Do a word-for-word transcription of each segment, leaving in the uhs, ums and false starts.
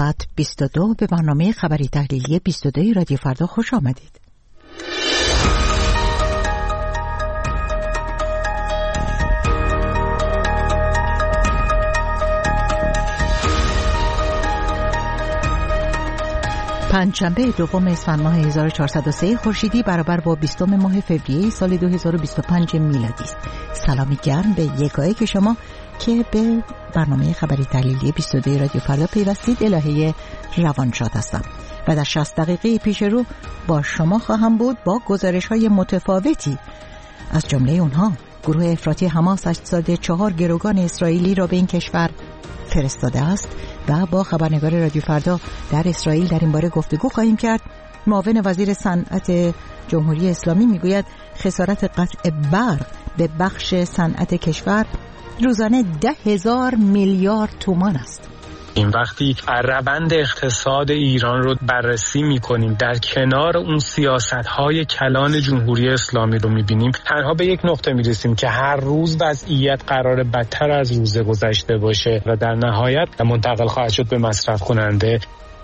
ساعت بیست و دو به برنامه خبری تحلیلی بیست و دو رادیو فردا خوش آمدید. پنجشنبه دوم اسفند ماه هزار و چهارصد و سه خورشیدی برابر با بیستم ماه فوریه سال دو هزار و بیست و پنج میلادی است. سلامی گرم به یکایک شما که به برنامه خبری تحلیلی بیست و دو رادیو فردا پیوستید. الهه روانشاد هستم و در شصت دقیقه پیش رو با شما خواهم بود با گزارش‌های متفاوتی. از جمله اونها گروه افراطی حماس اجساد چهار گروگان اسرائیلی را به این کشور فرستاده است و با خبرنگار رادیو فردا در اسرائیل در این باره گفتگو خواهیم کرد. معاون وزیر صنعت جمهوری اسلامی میگوید خسارت قطع برق به بخش صنعت کشور روزانه ده هزار میلیارد تومان است. این وقتی روند اقتصاد ایران رو بررسی میکنیم در کنار اون سیاست‌های کلان جمهوری اسلامی رو میبینیم، تنها به یک نقطه میرسیم که هر روز وضعیت قرار بدتر از روز گذشته باشه و در نهایت منتقل خواهد شد به مصرف کننده.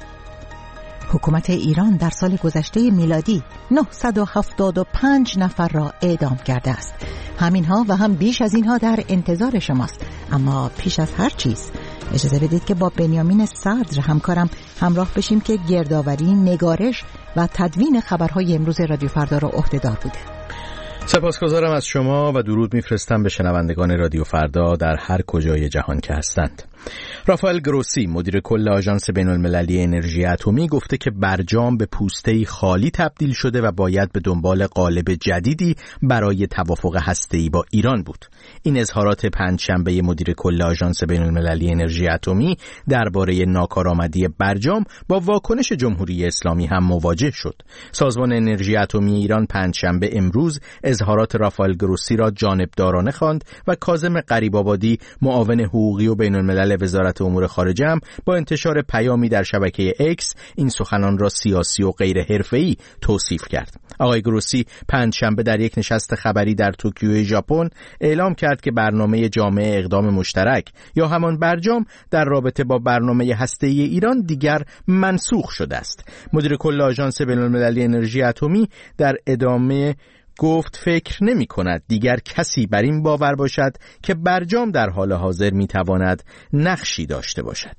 حکومت ایران در سال گذشته میلادی نهصد و هفتاد و پنج نفر را اعدام کرده است. همینها و هم بیش از اینها در انتظار شماست. اما پیش از هر چیز اجازه بدید که با بنیامین صدر همکارم همراه بشیم که گردآوری، نگارش و تدوین خبرهای امروز رادیو فردا را عهده‌دار بوده. سپاسگزارم از شما و درود میفرستم به شنوندگان رادیو فردا در هر کجای جهان که هستند. رافائل گروسی مدیر کل آژانس بین‌المللی انرژی اتمی گفته که برجام به پوسته‌ای خالی تبدیل شده و باید به دنبال قالب جدیدی برای توافق هسته‌ای با ایران بود. این اظهارات پنجشنبه مدیر کل آژانس بین‌المللی انرژی اتمی درباره ناکارآمدی برجام با واکنش جمهوری اسلامی هم مواجه شد. سازمان انرژی اتمی ایران پنجشنبه امروز اظهارات رافائل گروسی را جانبدارانه خواند و کاظم غریب‌آبادی معاون حقوقی و بین‌الملل وزارت امور خارجه هم با انتشار پیامی در شبکه اکس این سخنان را سیاسی و غیر حرفه‌ای توصیف کرد. آقای گروسی پنجشنبه در یک نشست خبری در توکیو ژاپن اعلام کرد که برنامه جامع اقدام مشترک یا همان برجام در رابطه با برنامه هسته‌ای ایران دیگر منسوخ شده است. مدیر کل آژانس بین‌المللی انرژی اتمی در ادامه گفت فکر نمی کند دیگر کسی بر این باور باشد که برجام در حال حاضر می تواند نقشی داشته باشد.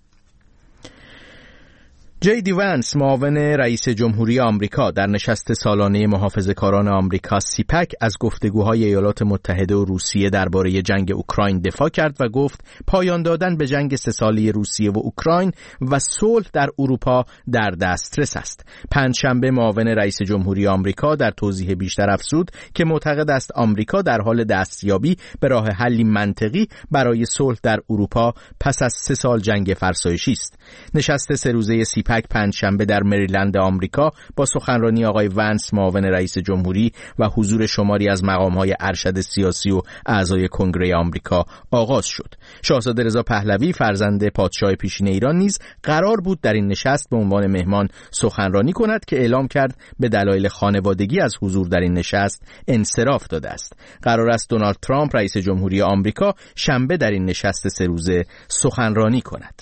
جی دی وانس معاون رئیس جمهوری آمریکا در نشست سالانه محافظه‌کاران آمریکا سیپک از گفتگوهای ایالات متحده و روسیه درباره جنگ اوکراین دفاع کرد و گفت پایان دادن به جنگ سه ساله روسیه و اوکراین و صلح در اروپا در دسترس است. پنجشنبه معاون رئیس جمهوری آمریکا در توضیح بیشتر افزود که معتقد است آمریکا در حال دستیابی به راه حلی منطقی برای صلح در اروپا پس از سه سال جنگ فرسایشی است. نشست سه روزه سیپک پک پنجشنبه در مریلند آمریکا با سخنرانی آقای وانس معاون رئیس جمهوری و حضور شماری از مقام‌های ارشد سیاسی و اعضای کنگره آمریکا آغاز شد. شاهزاده رضا پهلوی فرزند پادشاه پیشین ایران نیز قرار بود در این نشست به عنوان مهمان سخنرانی کند که اعلام کرد به دلایل خانوادگی از حضور در این نشست انصراف داده است. قرار است دونالد ترامپ رئیس جمهوری آمریکا شنبه در این نشست سه روزه سخنرانی کند.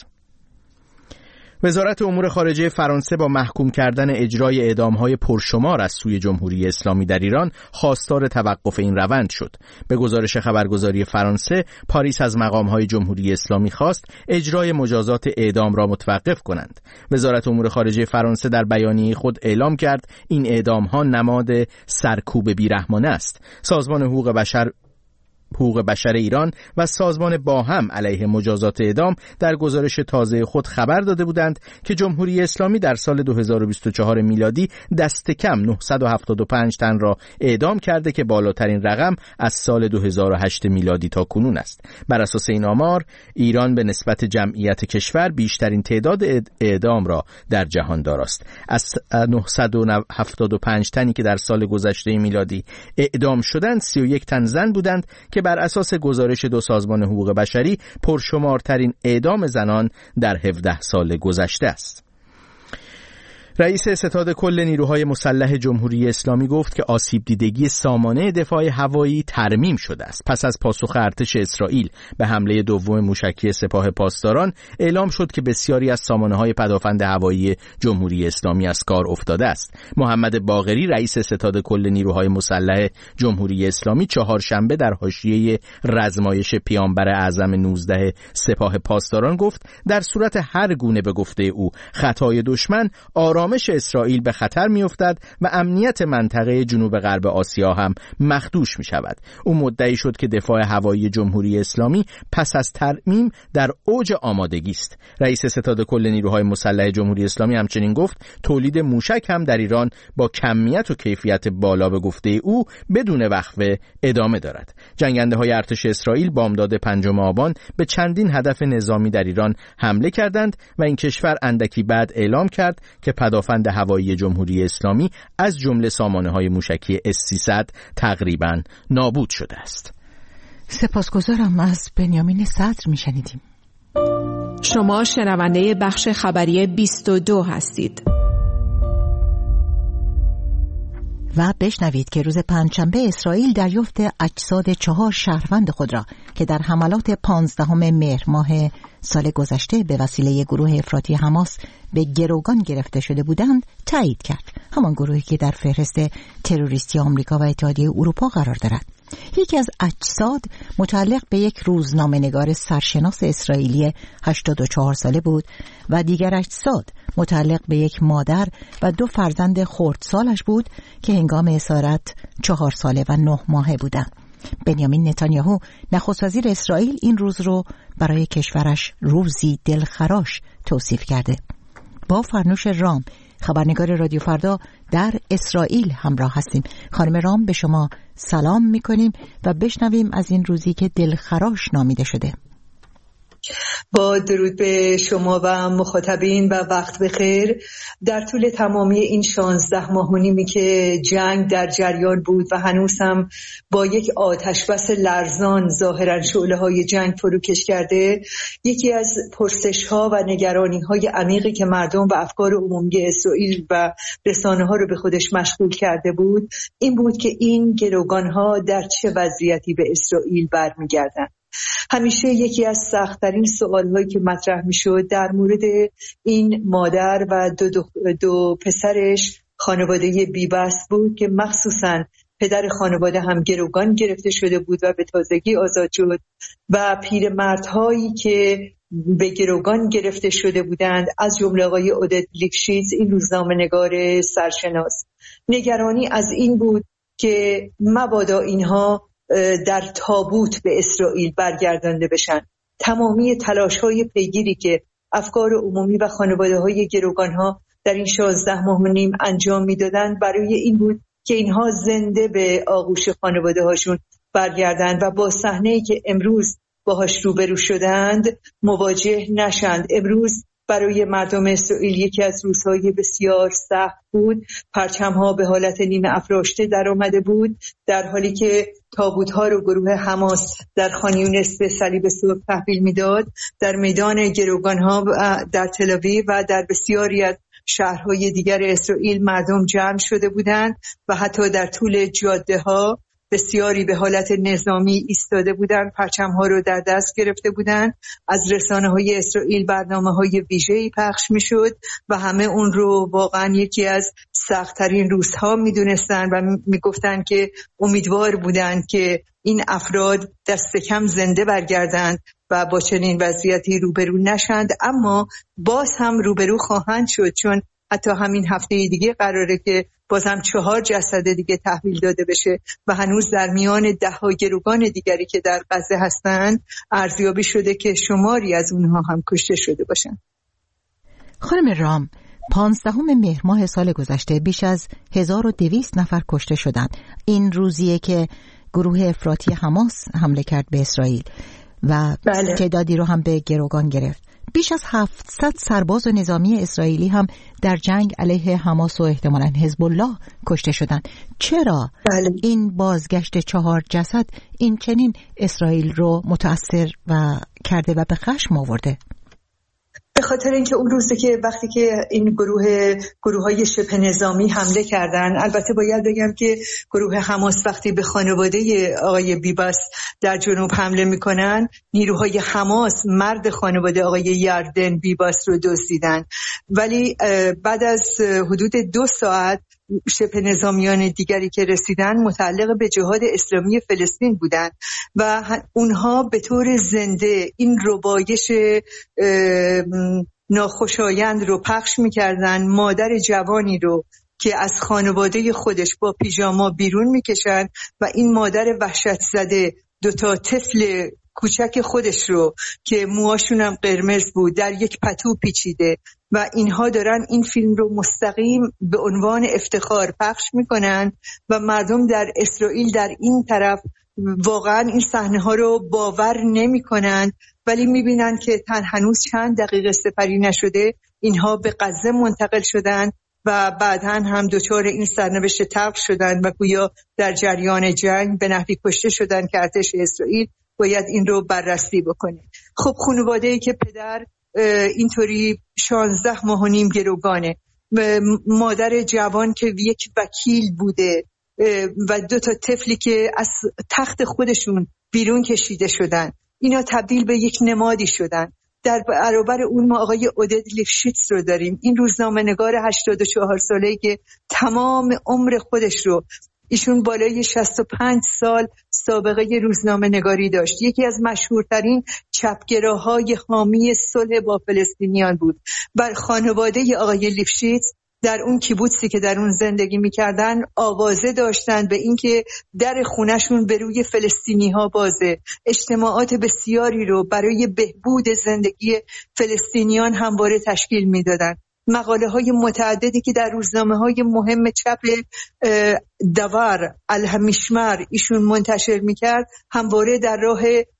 وزارت امور خارجه فرانسه با محکوم کردن اجرای اعدام‌های پرشمار از سوی جمهوری اسلامی در ایران خواستار توقف این روند شد. به گزارش خبرگزاری فرانسه، پاریس از مقام‌های جمهوری اسلامی خواست اجرای مجازات اعدام را متوقف کنند. وزارت امور خارجه فرانسه در بیانیه خود اعلام کرد این اعدام‌ها نماد سرکوب بیرحمانه است. سازمان حقوق بشر حقوق بشر ایران و سازمان باهم علیه مجازات اعدام در گزارش تازه خود خبر داده بودند که جمهوری اسلامی در سال دو هزار و بیست و چهار میلادی دست کم نهصد و هفتاد و پنج تن را اعدام کرده که بالاترین رقم از سال دو هزار و هشت میلادی تا کنون است. بر اساس این آمار ایران به نسبت جمعیت کشور بیشترین تعداد اعدام را در جهان دارست. از نهصد و هفتاد و پنج تنی که در سال گذشته میلادی اعدام شدند، سی و یک تن زن بودند که بر اساس گزارش دو سازمان حقوق بشری پرشمارترین اعدام زنان در هفده سال گذشته است. رئیس ستاد کل نیروهای مسلح جمهوری اسلامی گفت که آسیب دیدگی سامانه دفاع هوایی ترمیم شده است. پس از پاسخ ارتش اسرائیل به حمله دوم موشکی سپاه پاسداران، اعلام شد که بسیاری از سامانه‌های پدافند هوایی جمهوری اسلامی از کار افتاده است. محمد باقری رئیس ستاد کل نیروهای مسلح جمهوری اسلامی چهارشنبه در حاشیه رزمایش پیامبر اعظم نوزده سپاه پاسداران گفت در صورت هر گونه به گفته او خطای دشمن، آرامش اسرائیل به خطر می‌افتد و امنیت منطقه جنوب غرب آسیا هم مخدوش می‌شود. او مدعی شد که دفاع هوایی جمهوری اسلامی پس از ترمیم در اوج آمادگی است. رئیس ستاد کل نیروهای مسلح جمهوری اسلامی همچنین گفت تولید موشک هم در ایران با کمیت و کیفیت بالا به گفته او بدون وقفه ادامه دارد. جنگنده‌های ارتش اسرائیل بامداد پنجم آبان به چندین هدف نظامی در ایران حمله کردند و این کشور اندکی بعد اعلام کرد که پدافند هوایی جمهوری اسلامی از جمله سامانه‌های موشکی اس سیصد تقریباً نابود شده است. سپاسگزارم. از بنیامین صدر میشنیدیم. شما شنونده بخش خبری بیست و دو هستید. و بشنوید که روز پنجشنبه اسرائیل دریافت اجساد چهار شهروند خود را که در حملات پانزدهم مهر ماه سال گذشته به وسیله گروه افراطی حماس به گروگان گرفته شده بودند تایید کرد. همان گروهی که در فهرست تروریستی آمریکا و اتحادیه اروپا قرار دارد. یکی از اجساد متعلق به یک روزنامه‌نگار سرشناس اسرائیلی هشتاد و چهار ساله بود و دیگر اجساد متعلق به یک مادر و دو فرزند خردسالش بود که هنگام اسارت چهار ساله و نه ماهه بودند. بنیامین نتانیاهو نخست وزیر اسرائیل این روز رو برای کشورش روزی دلخراش توصیف کرده. با فرنوش رام خبرنگار رادیو فردا در اسرائیل همراه هستیم. خانم رام به شما سلام میکنیم و بشنویم از این روزی که دلخراش نامیده شده. با درود به شما و مخاطبین و وقت بخیر. در طول تمامی این شانزده ماه و نیمی که جنگ در جریان بود و هنوز هم با یک آتش بس لرزان ظاهرا شعله های جنگ فروکش کرده، یکی از پرسش ها و نگرانی های عمیقی که مردم و افکار عمومی اسرائیل و رسانه ها رو به خودش مشغول کرده بود این بود که این گروگان ها در چه وضعیتی به اسرائیل برمیگردند. همیشه یکی از سخت‌ترین سوال‌هایی که مطرح می‌شد در مورد این مادر و دو, دو, دو پسرش خانواده بی‌بس بود که مخصوصاً پدر خانواده هم گروگان گرفته شده بود و به تازگی آزاد شد و پیرمردهایی که به گروگان گرفته شده بودند از جمله آقای عودت لیفشیتز، این روزنامه‌نگار سرشناس. نگرانی از این بود که مبادا اینها در تابوت به اسرائیل برگردانده بشن. تمامی تلاش‌های پیگیری که افکار عمومی و خانواده‌های گروگان‌ها در این شانزده ماه و نیم انجام می‌دادند برای این بود که اینها زنده به آغوش خانواده‌هاشون برگردند و با صحنه‌ای که امروز باهاش روبرو شدند مواجه نشند. امروز برای مردم اسرائیل یکی از روزهای بسیار سخت بود. پرچم‌ها به حالت نیمه افراشته در آمده بود در حالی که تابوت‌ها رو گروه حماس در خان یونس به صلیب سرخ تحویل میداد. در میدان گروگان‌ها در تل آویو و در بسیاری از شهرهای دیگر اسرائیل مردم جمع شده بودند و حتی در طول جاده‌ها بسیاری به حالت نظامی ایستاده بودند، پرچم‌ها رو در دست گرفته بودند. از رسانه‌های اسرائیل برنامه‌های ویژه‌ای پخش می‌شد و همه اون رو واقعاً یکی از سخت‌ترین روزها می‌دونستند و می‌گفتند که امیدوار بودند که این افراد دست کم زنده برگردند و با چنین وضعیتی روبرو نشند، اما باز هم روبرو خواهند شد، چون حتی همین هفته دیگه قراره که باز هم چهار جسد دیگه تحویل داده بشه و هنوز در میان ده ها گروگان دیگری که در غزه هستند ارزیابی شده که شماری از اونها هم کشته شده باشن. خانم رام، پانزدهم مهر ماه سال گذشته بیش از هزار و دویست نفر کشته شدند. این روزیه که گروه افراطی حماس حمله کرد به اسرائیل و بله. تعدادی رو هم به گروگان گرفت. بیش از هفتصد سرباز و نظامی اسرائیلی هم در جنگ علیه حماس و احتمالاً حزب الله کشته شدند. چرا بله. این بازگشت چهار جسد این چنین اسرائیل رو متأثر و کرده و به خشم آورده؟ به خاطر اینکه اون روزی که وقتی که این گروه گروه‌های شبه نظامی حمله کردن، البته باید بگم که گروه حماس وقتی به خانواده آقای بیباس در جنوب حمله میکنن، نیروهای حماس مرد خانواده آقای یاردن بیباس رو دزدیدن، ولی بعد از حدود دو ساعت شبه نظامیان دیگری که رسیدن متعلق به جهاد اسلامی فلسطین بودند و اونها به طور زنده این ربایش ناخوشایند رو پخش میکردن. مادر جوانی رو که از خانواده خودش با پیژاما بیرون میکشن و این مادر وحشت زده دوتا طفل کوچک خودش رو که موهاشون هم قرمز بود در یک پتو پیچیده و اینها دارن این فیلم رو مستقیم به عنوان افتخار پخش میکنن و مردم در اسرائیل در این طرف واقعا این صحنه ها رو باور نمیکنن، ولی میبینن که تن هنوز چند دقیقه سپری نشده اینها به غزه منتقل شدن و بعداً هم دچار این سرنوشت تلخ شدن و گویا در جریان جنگ به نحوی کشته شدن که ارتش اسرائیل باید این رو بررسی بکنه. خب خانواده‌ای که پدر اینطوری شانزده ماه و نیم گروگانه، مادر جوان که یک وکیل بوده و دو تا طفلی که از تخت خودشون بیرون کشیده شدن، اینا تبدیل به یک نمادی شدن. در برابر اون ما آقای اودد لیفشیتز رو داریم، این روزنامه‌نگار هشتاد و چهار ساله‌ای که تمام عمر خودش رو، ایشون بالای شصت و پنج سال سابقه روزنامه نگاری داشت، یکی از مشهورترین چپگراهای حامی صلح با فلسطینیان بود. بر خانواده آقای لیفشیتز در اون کیبوتسی که در اون زندگی میکردن آوازه داشتن به اینکه در خونشون به روی فلسطینی ها بازه. اجتماعات بسیاری رو برای بهبود زندگی فلسطینیان همواره تشکیل میدادن. مقاله های متعددی که در روزنامه های مهم چپ دوار الهمیشمر ایشون منتشر میکرد همواره در راه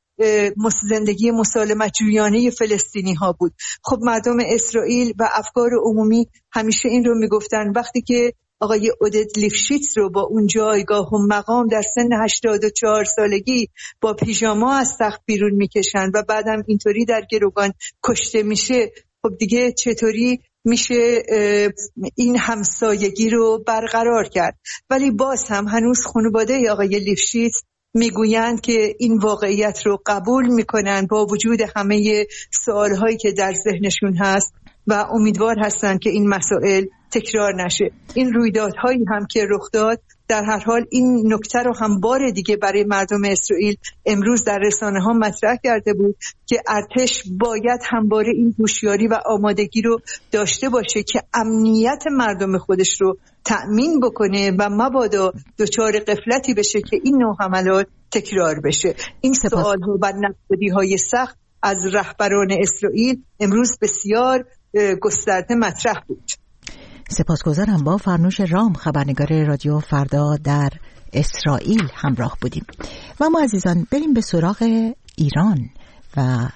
زندگی مسالمت جویانه فلسطینی ها بود. خب مردم اسرائیل و افکار عمومی همیشه این رو میگفتن وقتی که آقای اودد لیفشیتز رو با اون جایگاه و مقام در سن هشتاد و چهار سالگی با پیژاما از تخت بیرون میکشن و بعدم اینطوری در گروگان کشته میشه، خب دیگه چطوری میشه این همسایگی رو برقرار کرد؟ ولی باز هم هنوز خانواده آقای لیفشیتز میگویند که این واقعیت رو قبول میکنن با وجود همه سوالهایی که در ذهنشون هست و امیدوار هستن که این مسائل تکرار نشه. این رویدادهایی هم که رخ داد در هر حال این نکته رو هم بار دیگه برای مردم اسرائیل امروز در رسانه ها مطرح کرده بود که ارتش باید همواره این هوشیاری و آمادگی رو داشته باشه که امنیت مردم خودش رو تأمین بکنه و مبادا دچار غفلتی بشه که این نوع حملات تکرار بشه. این سوال ها و نقدی های سخت از رهبران اسرائیل امروز بسیار گسترده مطرح بود. سپاسگزارم. با فرنوش رام خبرنگار رادیو فردا در اسرائیل همراه بودیم. و ما عزیزان بریم به سراغ ایران و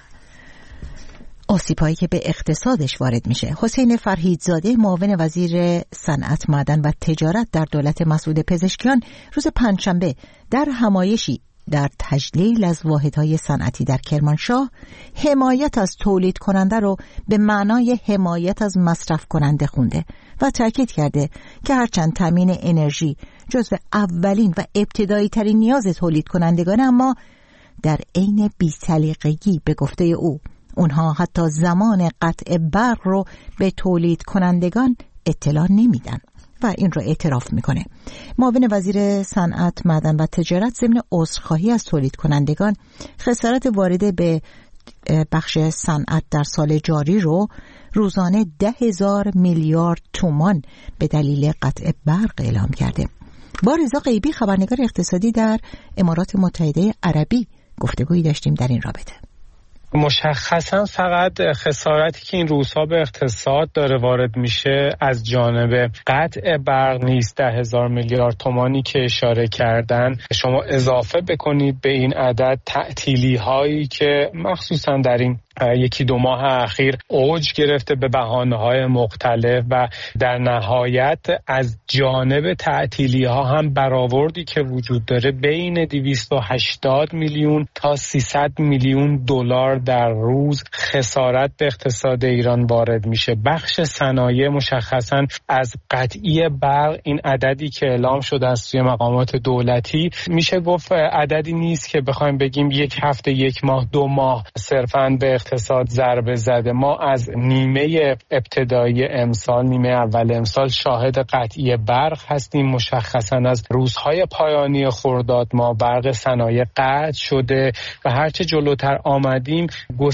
آسیب‌هایی که به اقتصادش وارد میشه. حسین فرهیدزاده معاون وزیر صنعت، معدن و تجارت در دولت مسعود پزشکیان روز پنجشنبه در همایشی در تجلیل از واحدهای صنعتی در کرمانشاه حمایت از تولید کننده رو به معنای حمایت از مصرف کننده خونده و تاکید کرده که هرچند تامین انرژی جزو اولین و ابتدایی ترین نیاز تولید کنندگان، اما در عین بی‌سلیقگی به گفته او اونها حتی زمان قطع برق رو به تولید کنندگان اطلاع نمیدن و این رو اعتراف میکنه. معاون وزیر صنعت، معدن و تجارت ضمن عذرخواهی از تولید کنندگان خسارت وارده به بخش صنعت در سال جاری رو روزانه ده هزار میلیارد تومان به دلیل قطع برق اعلام کرده. با رضا غیبی خبرنگار اقتصادی در امارات متحده عربی گفتگویی داشتیم در این رابطه. مشخصا فقط خسارتی که این روزها به اقتصاد داره وارد میشه از جانب قطع برق نیست. ده هزار میلیارد تومانی که اشاره کردن، شما اضافه بکنید به این عدد تعطیلی هایی که مخصوصا در این یکی دو ماه اخیر اوج گرفته به بهانه‌های مختلف و در نهایت از جانب تعطیلی ها هم برآوردی که وجود داره بین دویست و هشتاد میلیون تا سیصد میلیون دلار در روز خسارت به اقتصاد ایران وارد میشه. بخش صنایع مشخصاً از قطعی برق، این عددی که اعلام شده از سوی مقامات دولتی، میشه گفت عددی نیست که بخوایم بگیم یک هفته، یک ماه، دو ماه صرفاً به اقتصاد ضربه زده. ما از نیمه ابتدایی امسال، نیمه اول امسال شاهد قطعی برق هستیم. مشخصاً از روزهای پایانی خرداد ما برق صنایع قطع شده و هرچه جلوتر آمدیم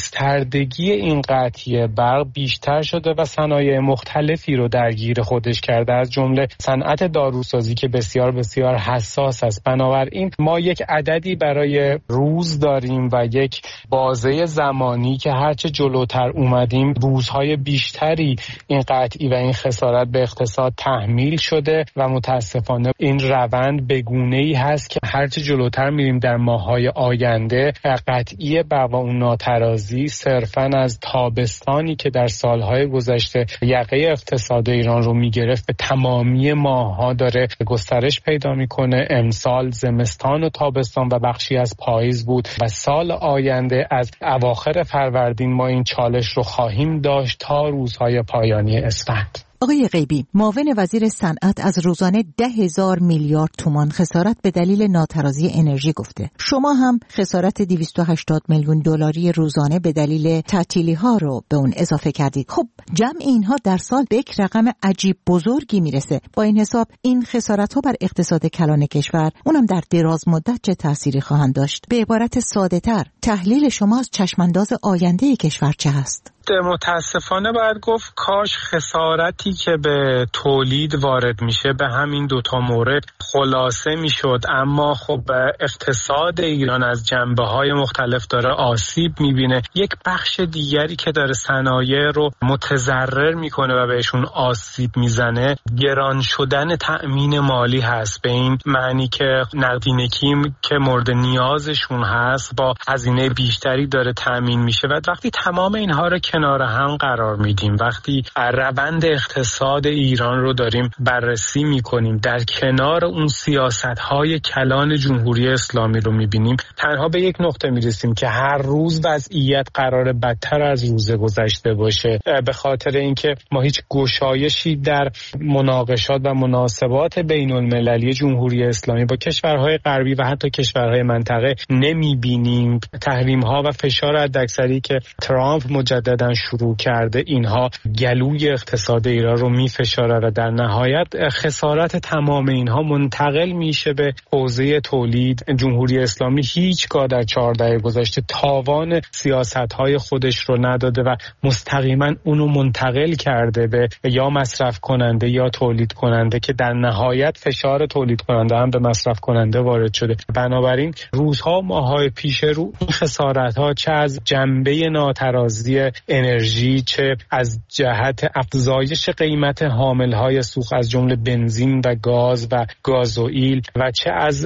گستردگی این قطعی برق بیشتر شده و صنایع مختلفی رو درگیر خودش کرده، از جمله صنعت داروسازی که بسیار بسیار حساس است. بنابراین ما یک عددی برای روز داریم و یک بازه زمانی که هرچه جلوتر اومدیم روزهای بیشتری این قطعی و این خسارت به اقتصاد تحمیل شده و متاسفانه این روند به گونه‌ای هست که هرچه جلوتر میریم در ماه‌های آینده قطعی برق و اون ناترازی صرفاً از تابستانی که در سالهای گذشته یقه اقتصاد ایران رو میگرفت به تمامی ماه‌ها داره گسترش پیدا میکنه. امسال زمستان و تابستان و بخشی از پاییز بود و سال آینده از اواخر فروردین ما این چالش رو خواهیم داشت تا روزهای پایانی اسفند. آقای غیبی، معاون وزیر صنعت از روزانه ده هزار میلیارد تومان خسارت به دلیل ناترازی انرژی گفته. شما هم خسارت دویست و هشتاد میلیون دلاری روزانه به دلیل تعطیلی ها رو به اون اضافه کردید. خب جمع اینها در سال به یک رقم عجیب بزرگی میرسه. با این حساب این خسارت ها بر اقتصاد کلان کشور، اونم در دراز مدت چه تأثیری خواهند داشت؟ به عبارت ساده تر، تحلیل شما از چشمانداز آینده کشور چه هست؟ متاسفانه باید گفت کاش خسارتی که به تولید وارد میشه به همین دوتا مورد خلاصه میشد، اما خب اقتصاد ایران از جنبه‌های مختلف داره آسیب میبینه. یک بخش دیگری که داره صنایع رو متضرر میکنه و بهشون آسیب میزنه گران شدن تأمین مالی هست، به این معنی که نقدینگی که مورد نیازشون هست با هزینه بیشتری داره تأمین میشه و وقتی تمام اینها رو کنار هم قرار میدیم، وقتی روند اقتصاد ایران رو داریم بررسی میکنیم در کنار اون سیاست‌های کلان جمهوری اسلامی رو میبینیم، تنها به یک نقطه میرسیم که هر روز وضعیت قرار بدتر از روز گذشته باشه، به خاطر اینکه ما هیچ گشایشی در مناقشات و مناسبات بین المللی جمهوری اسلامی با کشورهای غربی و حتی کشورهای منطقه نمیبینیم. تحریم‌ها و فشار حداکثری که ترامپ مجددا شروع کرده اینها گلوی اقتصاد ایران رو میفشاره و در نهایت خسارت تمام اینها منتقل میشه به حوزه تولید. جمهوری اسلامی هیچگاه در چهار دهه گذشته تاوان سیاست‌های خودش رو نداده و مستقیما اونو منتقل کرده به یا مصرف کننده یا تولید کننده که در نهایت فشار تولید کننده هم به مصرف کننده وارد شده. بنابراین روزها ماهای پیش رو این خسارت‌ها چه از جنبه ناترازی انرژی چه از جهت افزایش قیمت حامل‌های سوخت از جمله بنزین و گاز و گازوئیل و چه از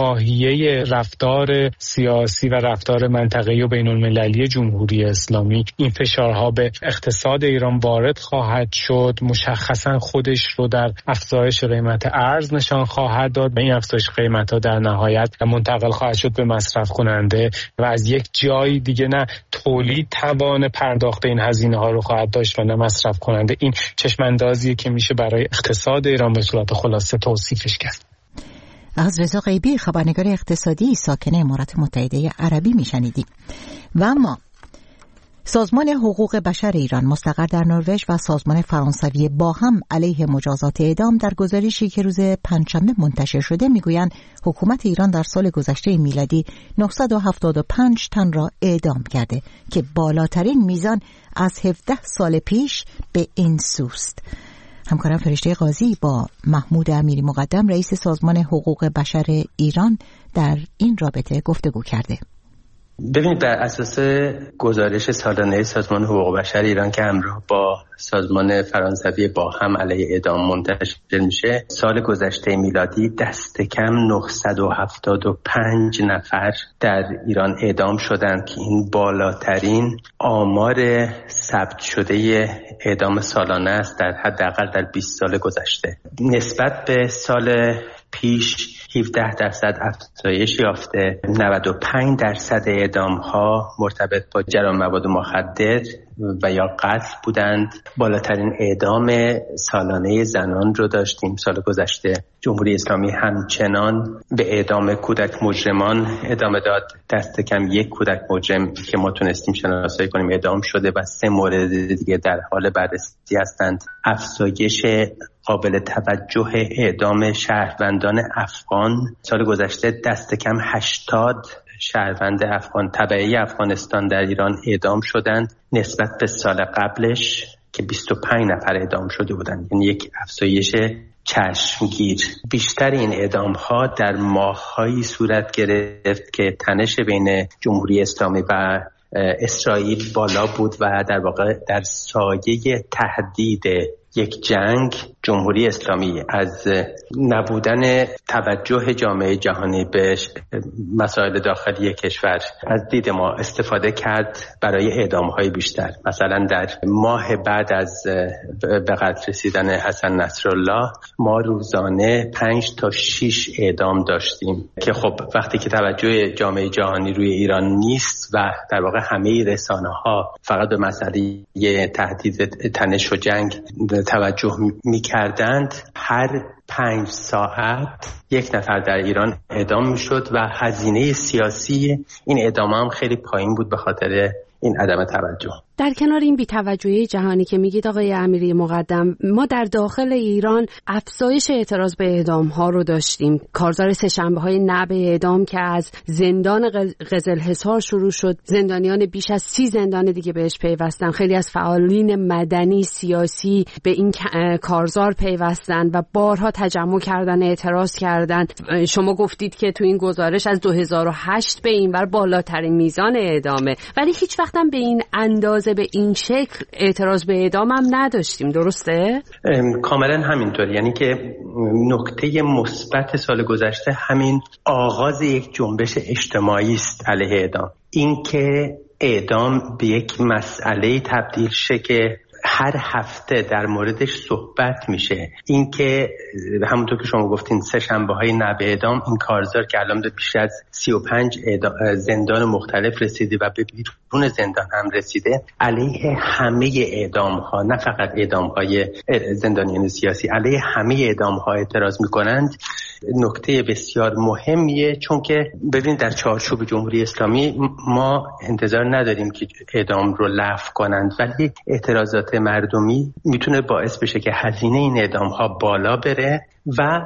ناحیه رفتار سیاسی و رفتار منطقه‌ای و بین‌المللی جمهوری اسلامی این فشارها به اقتصاد ایران وارد خواهد شد، مشخصاً خودش رو در افزایش قیمت ارز نشان خواهد داد و این افزایش قیمت‌ها در نهایت منتقل خواهد شد به مصرف کننده و از یک جای دیگه نه تولید توان پرداخت این هزینه ها رو خواهد داشت و نه مصرف کننده. این چشماندازیه که میشه برای اقتصاد ایران به صورت خلاصه توصیفش کرد. از رضا غیبی، خبرنگار اقتصادی ساکن امارات متحده عربی میشنیدیم. و اما سازمان حقوق بشر ایران مستقر در نروژ و سازمان فرانسوی با هم علیه مجازات اعدام در گزارشی که روز پنجشنبه منتشر شده میگویند حکومت ایران در سال گذشته میلادی نهصد و هفتاد و پنج تن را اعدام کرده که بالاترین میزان از هفده سال پیش به این سوست. همکارم فرشته قاضی با محمود امیری مقدم رئیس سازمان حقوق بشر ایران در این رابطه گفتگو کرده. ببینید، بر اساس گزارش سالانه سازمان حقوق بشر ایران که همراه با سازمان فرانسوی با هم علیه اعدام منتشر میشه، سال گذشته میلادی دست کم نهصد و هفتاد و پنج نفر در ایران اعدام شدند که این بالاترین آمار ثبت شده اعدام سالانه است در حداقل در بیست سال گذشته. نسبت به سال پیش هفده درصد افزایش یافته. نود و پنج درصد اعدام ها مرتبط با جرائم مواد مخدر و یا قتل بودند. بالاترین اعدام سالانه زنان رو داشتیم سال گذشته. جمهوری اسلامی همچنان به اعدام کودک مجرمان ادامه داد. دست کم یک کودک مجرم که ما تونستیم شناسایی کنیم اعدام شده و سه مورد دیگه در حال بررسی هستند. افزایش قابل توجه اعدام شهروندان افغان. سال گذشته دست کم هشتاد شهروند افغان تبعی افغانستان در ایران اعدام شدند نسبت به سال قبلش که بیست و پنج نفر اعدام شده بودند، یعنی یک افزایش چشمگیر. بیشتر این اعدام ها در ماه‌هایی صورت گرفت که تنش بین جمهوری اسلامی و اسرائیل بالا بود و در واقع در سایه تهدید یک جنگ جمهوری اسلامی از نبودن توجه جامعه جهانی به مسائل داخلی کشور از دید ما استفاده کرد برای اعدام‌های بیشتر. مثلا در ماه بعد از به قتل رسیدن حسن نصرالله ما روزانه پنج تا شش اعدام داشتیم که خب وقتی که توجه جامعه جهانی روی ایران نیست و در واقع همه رسانه‌ها فقط به مسئله تهدید تنش و جنگ توجه می‌کردند، هر پنج ساعت یک نفر در ایران اعدام می‌شد و هزینه سیاسی این اعدام هم خیلی پایین بود به خاطر این عدم توجه. در کنار این بی‌توجهی جهانی که میگید آقای امیری مقدم، ما در داخل ایران افزایش اعتراض به اعدام ها رو داشتیم. کارزار سه‌شنبه های نب اعدام که از زندان قزلحصار شروع شد، زندانیان بیش از سی زندان دیگه بهش پیوستن. خیلی از فعالین مدنی سیاسی به این کارزار پیوستن و بارها تجمع کردن، اعتراض کردن. شما گفتید که تو این گزارش از دو هزار و هشت به این ور بالاترین میزان اعدامه، ولی هیچ وقت هم به این اندازه به این شکل اعتراض به اعدام هم نداشتیم، درسته؟ کاملا همینطور. یعنی که نکته مثبت سال گذشته همین آغاز یک جنبش اجتماعی است علیه اعدام. این که اعدام به یک مسئله تبدیل شه که هر هفته در موردش صحبت میشه. این که همونطور که شما گفتین سه شنبه های نب اعدام، این کارزار که الان به بیش از سی و پنج زندان مختلف رسیده و به بیرون زندان هم رسیده، علیه همه اعدام ها، نه فقط اعدام های زندانیان سیاسی، علیه همه اعدام ها اعتراض میکنند. نکته بسیار مهمیه، چون که ببینید در چارچوب جمهوری اسلامی ما انتظار نداریم که اعدام رو لغو کنند، ولی اعتراضات مردمی میتونه باعث بشه که هزینه این اعدام ها بالا بره و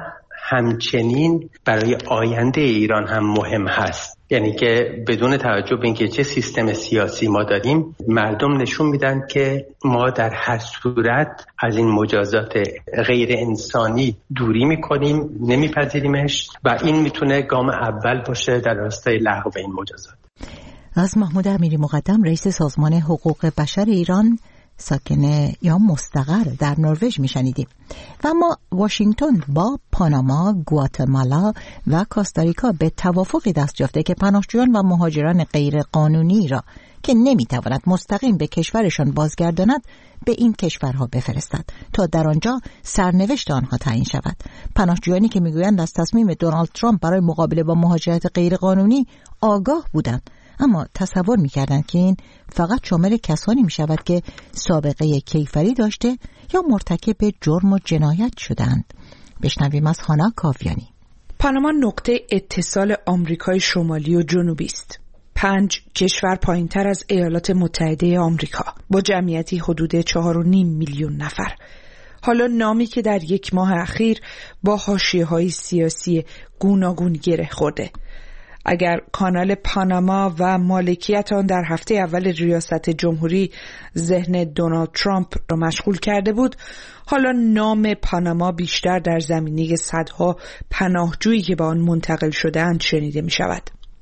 همچنین برای آینده ایران هم مهم هست. یعنی که بدون توجه به اینکه چه سیستم سیاسی ما داریم، مردم نشون میدن که ما در هر صورت از این مجازات غیر انسانی دوری میکنیم، نمیپذیریمش و این میتونه گام اول باشه در راستای لغو این مجازات. از محمود امیری مقدم، رئیس سازمان حقوق بشر ایران، ساکن یا مستقر در نروژ میشنیدیم. و اما واشنگتن با پاناما، گواتمالا و کاستاریکا به توافقی دست یافته که پناهجویان و مهاجران غیر قانونی را که نمیتواند مستقیم به کشورشان بازگرداند به این کشورها بفرستد تا در آنجا سرنوشت آنها تعیین شود. پناهجویانی که میگویند از تصمیم دونالد ترامپ برای مقابله با مهاجرت غیر قانونی آگاه بودند، اما تصور می‌کردند که این فقط شامل کسانی می‌شود که سابقه کیفری داشته یا مرتکب جرم و جنایت شدند. بشنویم از هانا کاویانی. پاناما نقطه اتصال آمریکای شمالی و جنوبی است. پنج کشور پایین‌تر از ایالات متحده آمریکا با جمعیتی حدود چهار و نیم میلیون نفر. حالا نامی که در یک ماه اخیر با حاشیه‌های سیاسی گوناگون گره خورده. اگر کانال پاناما و مالکیت آن در هفته اول ریاست جمهوری ذهن دونالد ترامپ را مشغول کرده بود، حالا نام پاناما بیشتر در زمینه صدها پناهجویی که به آن منتقل شده‌اند شنیده می شود.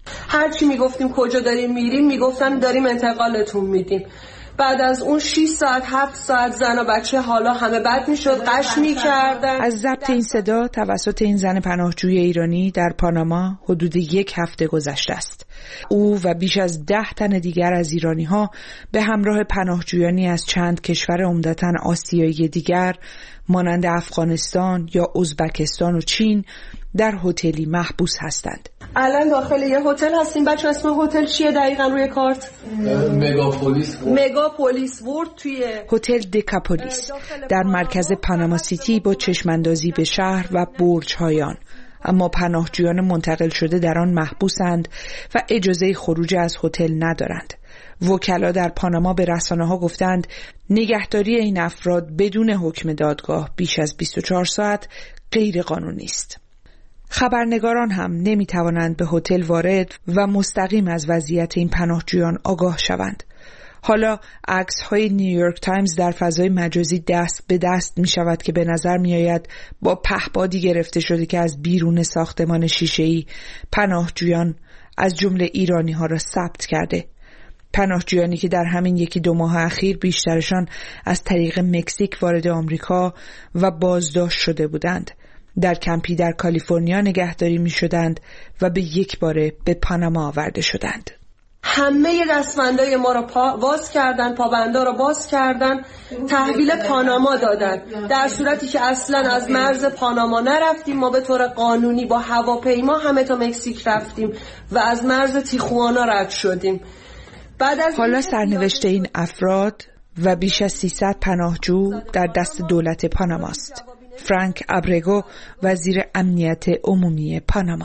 هر چی میگفتیم کجا داریم میریم میگفتن داریم انتقالتون میدیم. بعد از اون شش ساعت هفت ساعت زن و بچه حالا همه بد میشد، قش میکردن. از ضبط این صدا توسط این زن پناهجوی ایرانی در پاناما حدود یک هفته گذشته است. او و بیش از ده تن دیگر از ایرانی ها به همراه پناهجویانی از چند کشور عمدتاً آسیایی دیگر مانند افغانستان یا ازبکستان و چین در هتلی محبوس هستند. الان داخل یه هتل هستیم. بچه اسم هتل چیه دقیقاً روی کارت؟ مگاپولیس مگاپولیس ورد توی هتل دکاپولیس در مرکز پاناما سیتی با چشماندازی به شهر و برج‌های آن. اما پناهجویان منتقل شده در آن محبوسند و اجازه خروج از هتل ندارند. وکلا در پاناما به رسانه‌ها گفتند نگهداری این افراد بدون حکم دادگاه بیش از بیست و چهار ساعت غیر قانونی است. خبرنگاران هم نمی توانند به هتل وارد و مستقیم از وضعیت این پناهجویان آگاه شوند. حالا عکس‌های نیویورک تایمز در فضای مجازی دست به دست می شود که به نظر می آید با پهپادی گرفته شده که از بیرون ساختمان شیشه‌ای پناهجویان از جمله ایرانی ها را ثبت کرده. پناهجویانی که در همین یکی دو ماه اخیر بیشترشان از طریق مکزیک وارد آمریکا و بازداشت شده بودند. در کمپی در کالیفرنیا نگهداری می شدند و به یک باره به پاناما آورده شدند. همه دستبندای ما رو پا باز کردن، پابندا رو باز کردن، تحویل پاناما دادن، در صورتی که اصلا از مرز پاناما نرفتیم. ما به طور قانونی با هواپیما همه تا مکزیک رفتیم و از مرز تیخوانا رد شدیم. بعد از حالا سرنوشت این افراد و بیش از سیصد پناهجو در دست دولت پاناماست. فرانک ابرگو وزیر امنیت عمومی پاناما: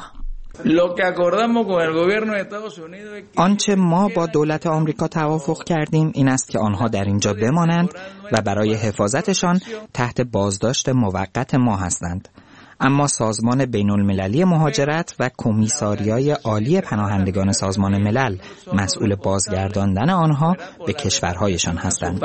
آنچه ما با دولت آمریکا توافق کردیم این است که آنها در اینجا بمانند و برای حفاظتشان تحت بازداشت موقت ما هستند. اما سازمان بین المللی مهاجرت و کمیساریای عالی پناهندگان سازمان ملل مسئول بازگرداندن آنها به کشورهایشان هستند.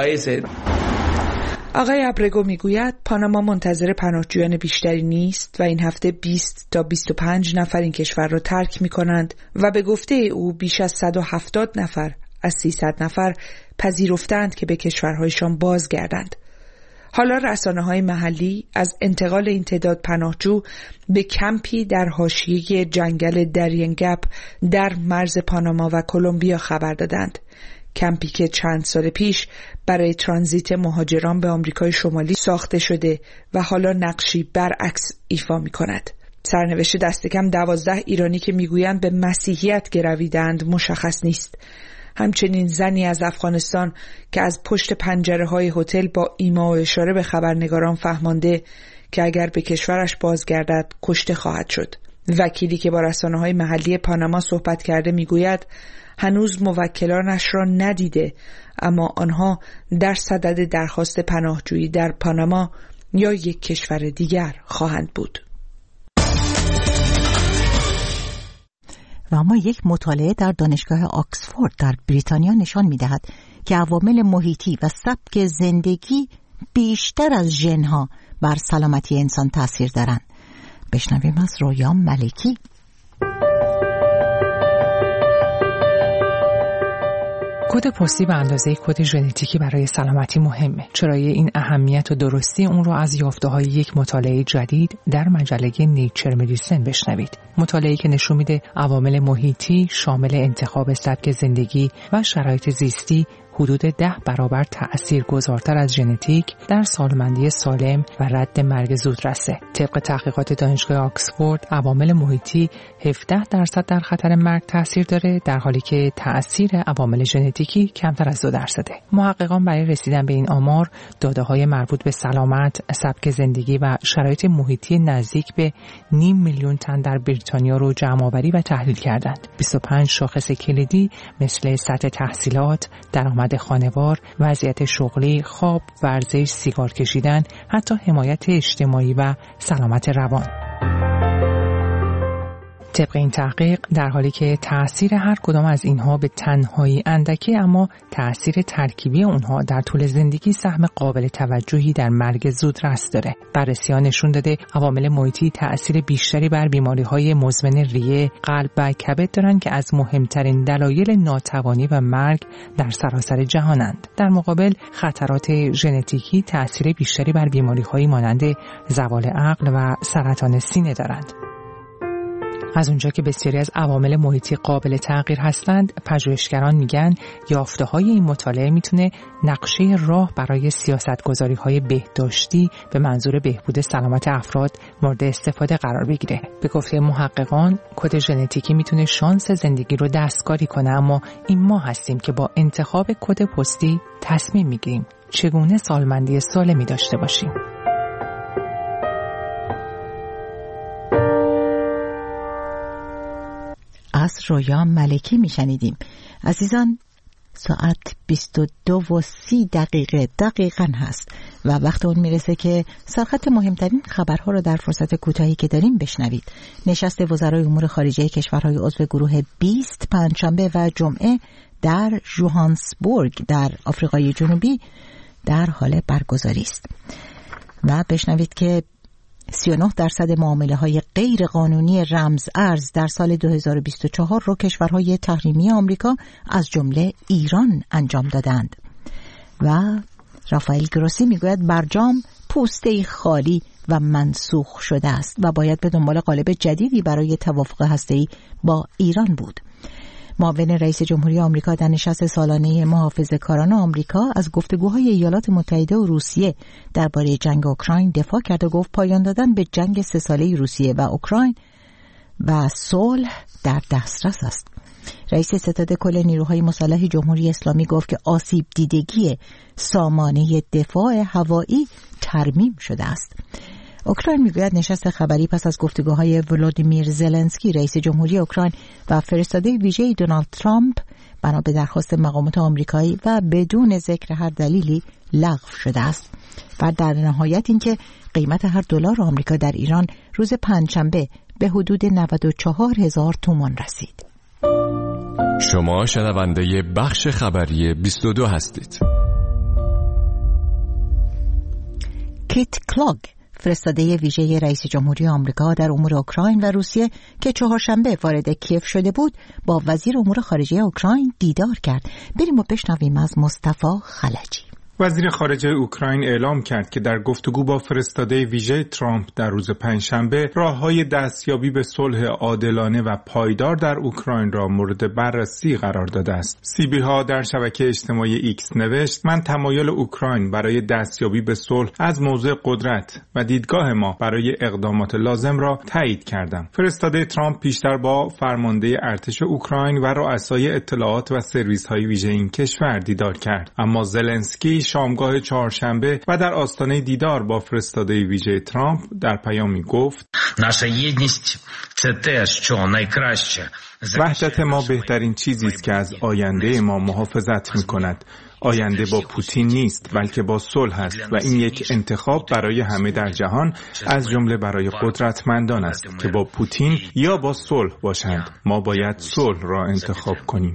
آقای ابرگو میگوید پاناما منتظر پناهجویان بیشتری نیست و این هفته بیست تا بیست و پنج نفر این کشور را ترک می کنند و به گفته او بیش از صد و هفتاد نفر از سیصد نفر پذیرفتند که به کشورهایشان بازگردند. حالا رسانه‌های محلی از انتقال این تعداد پناهجو به کمپی در حاشیه جنگل درینگپ در مرز پاناما و کلمبیا خبر دادند. کمپی که چند سال پیش برای ترانزیت مهاجران به آمریکای شمالی ساخته شده و حالا نقشی برعکس ایفا می کند. سرنوشت دست کم دوازده ایرانی که میگویند به مسیحیت گرویدند مشخص نیست. همچنین زنی از افغانستان که از پشت پنجره های هتل با ایما و اشاره به خبرنگاران فهمانده که اگر به کشورش بازگردد کشته خواهد شد. وکیلی که با رسانه‌های محلی پاناما صحبت کرده میگوید هنوز موکلانش را ندیده، اما آنها در صدد درخواست پناهجویی در پاناما یا یک کشور دیگر خواهند بود. و اما یک مطالعه در دانشگاه آکسفورد در بریتانیا نشان می‌دهد که عوامل محیطی و سبک زندگی بیشتر از ژن‌ها بر سلامتی انسان تأثیر دارند. بشنویم از رویا ملکی. کد پستی به اندازه کد ژنتیکی برای سلامتی مهمه. چرایی این اهمیت و درستی اون رو از یافته‌های یک مطالعه جدید در مجله نیچر مدیسن بشنوید. مطالعه‌ای که نشون میده عوامل محیطی شامل انتخاب سبک زندگی و شرایط زیستی حدود ده برابر تأثیر گذارتر از ژنتیک در سالمندی سالم و رد مرگ زودرسه. طبق تحقیقات دانشگاه آکسفورد عوامل محیطی هفده درصد در خطر مرگ تأثیر داره، در حالی که تأثیر عوامل ژنتیکی کمتر از دو درصده. محققان برای رسیدن به این آمار داده‌های مربوط به سلامت، سبک زندگی و شرایط محیطی نزدیک به نیم میلیون تن در بریتانیا رو جمع‌آوری و تحلیل کردند. بیست و پنج شاخص کلیدی مثل سطح تحصیلات، درآمد خانوار، وضعیت شغلی، خواب، ورزش، سیگار کشیدن، حتی حمایت اجتماعی و سلامت روان. طبق این تحقیق در حالی که تأثیر هر کدام از اینها به تنهایی اندکی، اما تأثیر ترکیبی اونها در طول زندگی سهم قابل توجهی در مرگ زودرس داره. بررسی‌ها نشون داده عوامل محیطی تأثیر بیشتری بر بیماری‌های مزمن ریه، قلب و کبد دارن که از مهمترین دلایل ناتوانی و مرگ در سراسر جهانند. در مقابل خطرات ژنتیکی تأثیر بیشتری بر بیماری‌هایی مانند زوال عقل و سرطان سینه دارند. از اونجا که بسیاری از عوامل محیطی قابل تغییر هستند، پژوهشگران میگن یافته‌های این مطالعه میتونه نقشه راه برای سیاست‌گذاری‌های بهداشتی به منظور بهبود سلامت افراد مورد استفاده قرار بگیره. به گفته محققان، کد ژنتیکی میتونه شانس زندگی رو دستکاری کنه، اما این ما هستیم که با انتخاب کد پستی تصمیم میگیریم چگونه سالمندی سالمی داشته باشیم. از رویا ملکی میشنیدیم. عزیزان، ساعت بیست و دو و سی دقیقه دقیقاً هست و وقت اون میرسه که سرخط مهمترین خبرها رو در فرصت کوتاهی که داریم بشنوید. نشست وزرای امور خارجه کشورهای عضو گروه بیست پنجشنبه و جمعه در جوهانسبورگ در آفریقای جنوبی در حال برگزاری است و بشنوید که سی و نه درصد معامله های غیر قانونی رمز ارز در سال دو هزار و بیست و چهار رو کشورهای تحریمی آمریکا از جمله ایران انجام دادند. و رافائل گروسی میگوید برجام پوسته خالی و منسوخ شده است و باید به دنبال قالب جدیدی برای توافق هسته‌ای با ایران بود. معاون رئیس جمهوری آمریکا در نشست سالانه محافظه‌کاران آمریکا از گفتگوهای ایالات متحده و روسیه درباره جنگ اوکراین دفاع کرد و گفت پایان دادن به جنگ سه ساله روسیه و اوکراین و صلح در دسترس است. رئیس ستاد کل نیروهای مسلح جمهوری اسلامی گفت که آسیب دیدگی سامانه دفاع هوایی ترمیم شده است. اوکراین میگوید نشست خبری پس از گفتگوهای ولودیمیر زلنسکی رئیس جمهوری اوکراین و فرستاده ویژه دونالد ترامپ بنا به درخواست مقامات آمریکایی و بدون ذکر هر دلیلی لغو شده است و در نهایت اینکه قیمت هر دلار آمریکا در ایران روز پنجشنبه به حدود نود و چهار هزار تومان رسید. شما شنونده بخش خبری بیست و دو هستید. کیت کلاگ فرستاده ویژه رئیس جمهوری آمریکا در امور اوکراین و روسیه که چهارشنبه وارد کیف شده بود با وزیر امور خارجه اوکراین دیدار کرد. بریم و بشنویم از مصطفی خلجی. وزیر خارجه اوکراین اعلام کرد که در گفتگو با فرستاده ویژه ترامپ در روز پنجشنبه راه‌های دستیابی به صلح عادلانه و پایدار در اوکراین را مورد بررسی قرار داده است. سی بی ها در شبکه اجتماعی ایکس نوشت: من تمایل اوکراین برای دستیابی به صلح از موضع قدرت و دیدگاه ما برای اقدامات لازم را تایید کردم. فرستاده ترامپ پیشتر با فرمانده ارتش اوکراین و رؤسای اطلاعات و سرویس‌های ویژه این کشور دیدار کرد، اما زلنسکی شامگاه چهارشنبه و در آستانه دیدار با فرستاده ویژه ترامپ در پیامی گفت: وحدت ما بهترین چیزی است که از آینده ما محافظت می‌کند. آینده با پوتین نیست بلکه با صلح است و این یک انتخاب برای همه در جهان از جمله برای قدرتمندان است که با پوتین یا با صلح باشند. ما باید صلح را انتخاب کنیم.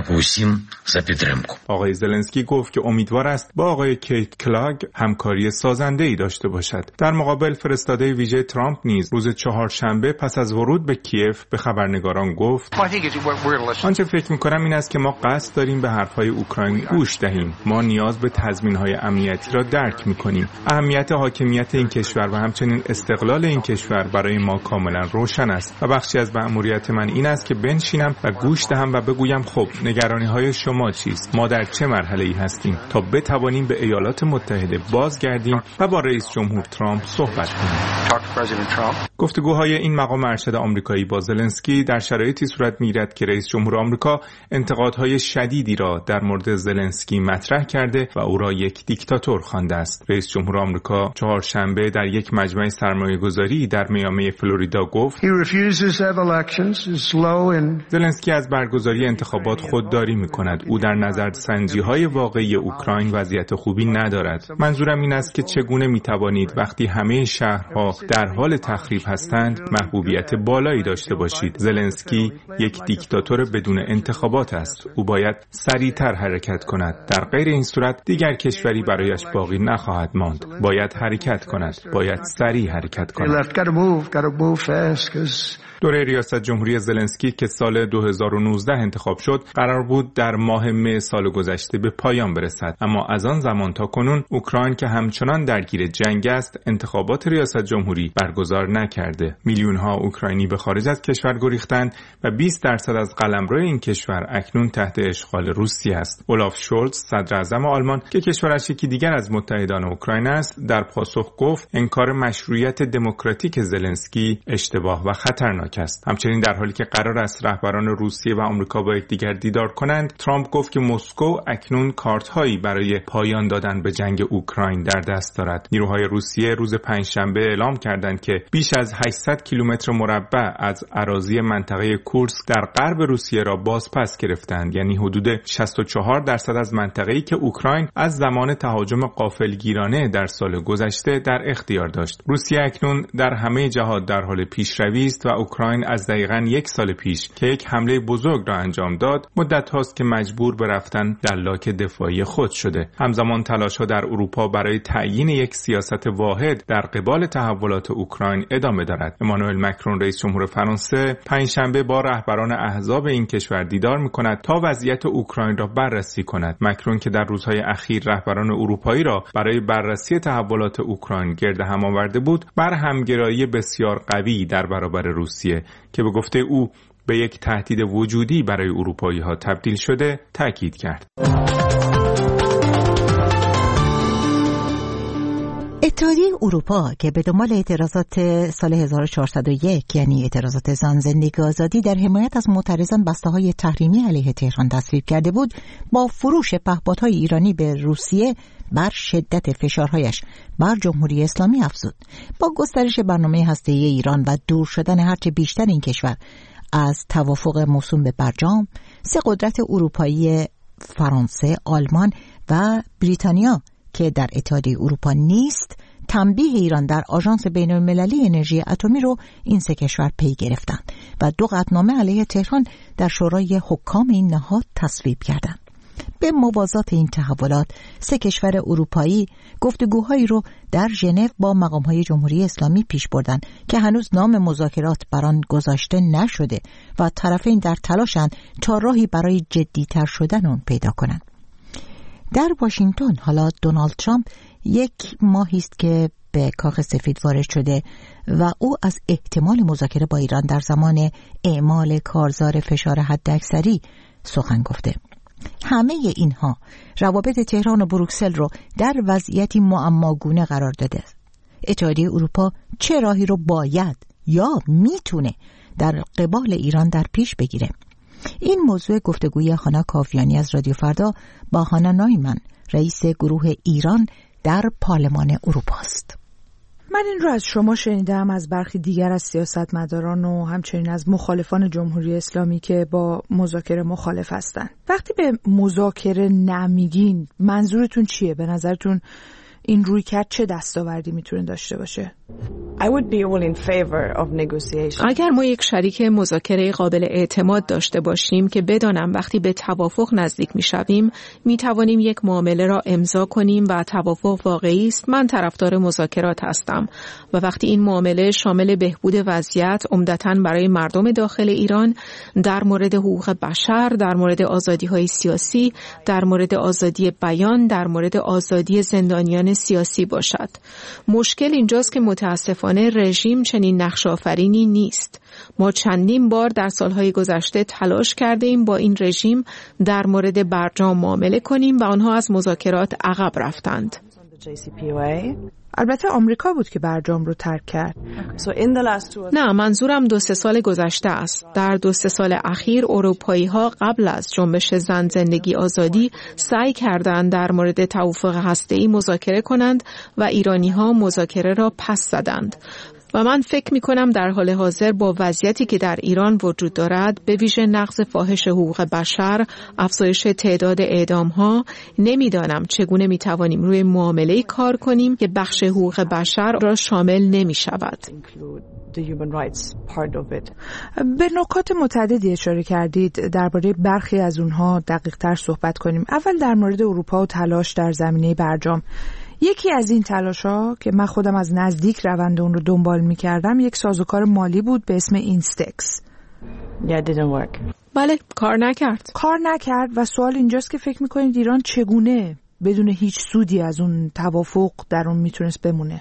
آقای زلنسکی گفت که امیدوار است با آقای کیت کلاگ همکاری سازنده‌ای داشته باشد. در مقابل فرستاده ویژه ترامپ نیز روز چهارشنبه پس از ورود به کیف به خبرنگاران گفت: آنچه فکر می‌کنم این است که ما قصد داریم به حرف‌های اوکراین گوش دهیم. ما نیاز به تضمین‌های امنیتی را درک می‌کنیم. اهمیت حاکمیت این کشور و همچنین استقلال این کشور برای ما کاملا روشن است و بخشی از مأموریت من این است که بنشینم و گوش دهم و بگویم خب نگرانی‌های شما چیست؟ ما در چه مرحله‌ای هستیم تا بتوانیم به ایالات متحده بازگردیم و با رئیس جمهور ترامپ صحبت کنیم. گفتگوهای این مقام ارشد آمریکایی با زلنسکی در شرایطی صورت می‌گیرد که رئیس جمهور آمریکا انتقادهای شدیدی را در مورد زلنسکی مطرح کرده و او را یک دیکتاتور خوانده است. رئیس جمهور آمریکا چهارشنبه در یک مجمع سرمایه‌گذاری در میامی فلوریدا گفت: زلنسکی از برگزاری انتخابات انتخابات خودداری می‌کند. او در نظرسنجی‌های واقعی اوکراین وضعیت خوبی ندارد. منظورم این است که چگونه می‌توانید وقتی همه شهرها در حال تخریب هستند محبوبیت بالایی داشته باشید. زلنسکی یک دیکتاتور بدون انتخابات است. او باید سریعتر حرکت کند. در غیر این صورت دیگر کشوری برایش باقی نخواهد ماند. باید حرکت کند. باید سریع حرکت کند. دوره ریاست جمهوری زلنسکی که سال دو هزار و نوزده انتخاب شد قرار بود در ماه می سال گذشته به پایان برسد، اما از آن زمان تا کنون اوکراین که همچنان درگیر جنگ است انتخابات ریاست جمهوری برگزار نکرده. میلیون ها اوکراینی به خارج از کشور گریختند و بیست درصد از قلمرو این کشور اکنون تحت اشغال روسیه است. اولاف شولز صدر اعظم آلمان که کشورش یکی دیگر از متحدان اوکراین است در پاسخ گفت انکار مشروعیت دموکراتیک زلنسکی اشتباه و خطرناک است. همچنین در حالی که قرار است رهبران روسیه و آمریکا با یکدیگر دیدار کنند، ترامپ گفت که مسکو اکنون کارت‌هایی برای پایان دادن به جنگ اوکراین در دست دارد. نیروهای روسیه روز پنجشنبه اعلام کردند که بیش از هشتصد کیلومتر مربع از اراضی منطقه کورسک در غرب روسیه را بازپس گرفتند، یعنی حدود شصت و چهار درصد از منطقه‌ای که اوکراین از زمان تهاجم غافلگیرانه در سال گذشته در اختیار داشت. روسیه اکنون در همه جهات در حال پیشروی است و اوکراین از دقیقاً یک سال پیش که یک حمله بزرگ را انجام داد مدت هاست که مجبور به رفتن در لاک دفاعی خود شده. همزمان تلاش‌ها در اروپا برای تعیین یک سیاست واحد در قبال تحولات اوکراین ادامه دارد. امانوئل مکرون رئیس جمهور فرانسه پنجشنبه با رهبران احزاب این کشور دیدار می‌کند تا وضعیت اوکراین را بررسی کند. مکرون که در روزهای اخیر رهبران اروپایی را برای بررسی تحولات اوکراین گرد هم آورده بود، بر همگرایی بسیار قوی در برابر روسیه که به گفته او به یک تهدید وجودی برای اروپایی‌ها تبدیل شده تاکید کرد. اتحادیه اروپا که به دنبال اعتراضات سال هزار و چهارصد و یک یعنی اعتراضات زن زندگی آزادی در حمایت از معترضان بسته‌های تحریمی علیه تهران تصویب کرده بود، با فروش پهپادهای ایرانی به روسیه بر شدت فشارهایش بر جمهوری اسلامی افزود. با گسترش برنامه هسته‌ای ایران و دور شدن هرچه بیشتر این کشور از توافق موسوم به برجام، سه قدرت اروپایی فرانسه، آلمان و بریتانیا که در اتحادیه اروپا نیست، تنبیه ایران در آژانس بین‌المللی انرژی اتمی رو این سه کشور پی گرفتند و دو قطعنامه علیه تهران در شورای حکام این نهاد تصویب کردند. به موازات این تحولات، سه کشور اروپایی گفتگوهایی رو در ژنو با مقام‌های جمهوری اسلامی پیش بردن که هنوز نام مذاکرات بر آن گذاشته نشده و طرفین در تلاشند تا راهی برای جدی‌تر شدن آن پیدا کنند. در واشنگتن حالا دونالد ترامپ یک ماهی است که به کاخ سفید وارد شده و او از احتمال مذاکره با ایران در زمان اعمال کارزار فشار حداکثری سخن گفته. همه اینها روابط تهران و بروکسل رو در وضعیتی معماگونه قرار داده. اتحادیه اروپا چه راهی رو باید یا میتونه در قبال ایران در پیش بگیره؟ این موضوع گفتگوی هانا کاویانی از رادیو فردا با هانا نایمن، رئیس گروه ایران در پارلمان اروپا است. من این رو از شما شنیدم، از برخی دیگر از سیاستمداران و همچنین از مخالفان جمهوری اسلامی که با مذاکره مخالف هستند. وقتی به مذاکره نمیگین منظورتون چیه؟ به نظرتون این رویکرد چه دستاوردی میتونه داشته باشه؟ I would be all in favor of negotiation. اگر ما یک شریک مذاکره قابل اعتماد داشته باشیم که بدانم وقتی به توافق نزدیک میشویم میتوانیم یک معامله را امضا کنیم و توافق واقعی است، من طرفدار مذاکرات هستم و وقتی این معامله شامل بهبود وضعیت عمدتاً برای مردم داخل ایران در مورد حقوق بشر، در مورد آزادی‌های سیاسی، در مورد آزادی بیان، در مورد آزادی زندانیان سیاسی باشد. مشکل اینجاست که متاسفانه رژیم چنین نقش آفرینی نیست. ما چندین بار در سالهای گذشته تلاش کرده ایم با این رژیم در مورد برجام معامله کنیم و آنها از مذاکرات عقب رفتند. البته آمریکا بود که برجام رو ترک کرد. نه، منظورم دو سه سال گذشته است. در دو سه سال اخیر اروپایی ها قبل از جنبش زن زندگی آزادی سعی کردند در مورد توافق هسته‌ای مذاکره کنند و ایرانی ها مذاکره را پس زدند. و من فکر می کنم در حال حاضر با وضعیتی که در ایران وجود دارد، به ویژه نقض فاحش حقوق بشر، افزایش تعداد اعدام‌ها، نمیدانم چگونه می توانیم روی معامله‌ای کار کنیم که بخش حقوق بشر را شامل نمی شود. به نکات متعددی اشاره کردید. درباره برخی از اونها دقیق تر صحبت کنیم. اول در مورد اروپا و تلاش در زمینه برجام. یکی از این تلاش‌ها که من خودم از نزدیک روند اون رو دنبال می‌کردم، یک سازوکار مالی بود به اسم اینستکس. Yeah, it didn't work. بله، کار نکرد. کار نکرد و سوال اینجاست که فکر می‌کنید ایران چگونه بدون هیچ سودی از اون توافق در اون میتونست بمونه؟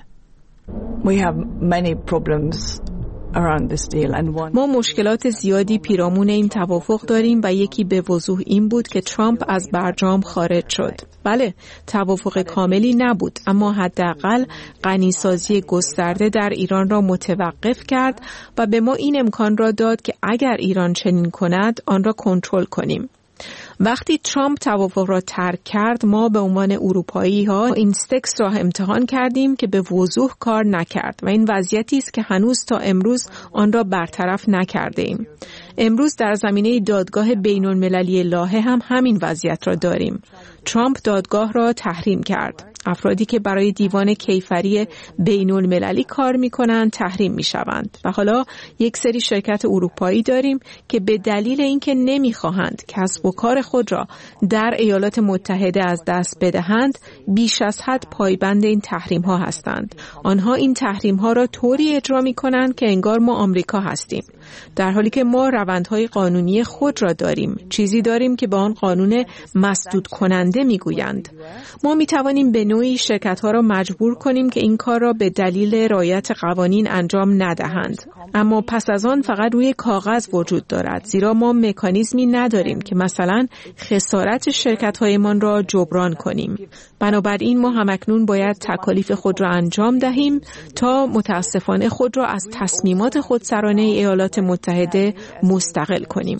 We have many problems around this deal and one... ما مشکلات زیادی پیرامون این توافق داریم و یکی به وضوح این بود که ترامپ از برجام خارج شد. بله، توافق کاملی نبود، اما حداقل غنیسازی گسترده در ایران را متوقف کرد و به ما این امکان را داد که اگر ایران چنین کند آن را کنترل کنیم. وقتی ترامپ توافق را ترک کرد، ما به عنوان اروپایی ها اینستکس را امتحان کردیم که به وضوح کار نکرد و این وضعیتی است که هنوز تا امروز آن را برطرف نکرده ایم. امروز در زمینه دادگاه بین المللی لاهه هم همین وضعیت را داریم. ترامپ دادگاه را تحریم کرد. افرادی که برای دیوان کیفری بین المللی کار می کنند تحریم می شوند و حالا یک سری شرکت اروپایی داریم که به دلیل اینکه نمی خواهند کسب و کار خود را در ایالات متحده از دست بدهند بیش از حد پایبند این تحریم ها هستند. آنها این تحریم ها را طوری اجرا می کنند که انگار ما آمریکا هستیم، در حالی که ما روندهای قانونی خود را داریم. چیزی داریم که به آن قانون مسدود کننده می گویند. ما می توانیم به نوعی شرکت‌ها را مجبور کنیم که این کار را به دلیل رعایت قوانین انجام ندهند. اما پس از آن فقط روی کاغذ وجود دارد، زیرا ما مکانیزمی نداریم که مثلا خسارت شرکت‌هایمان را جبران کنیم. بنابراین ما همکنون باید تکالیف خود را انجام دهیم تا متاسفانه خود را از تصمیمات خودسرانه ایالات متحده مستقل کنیم.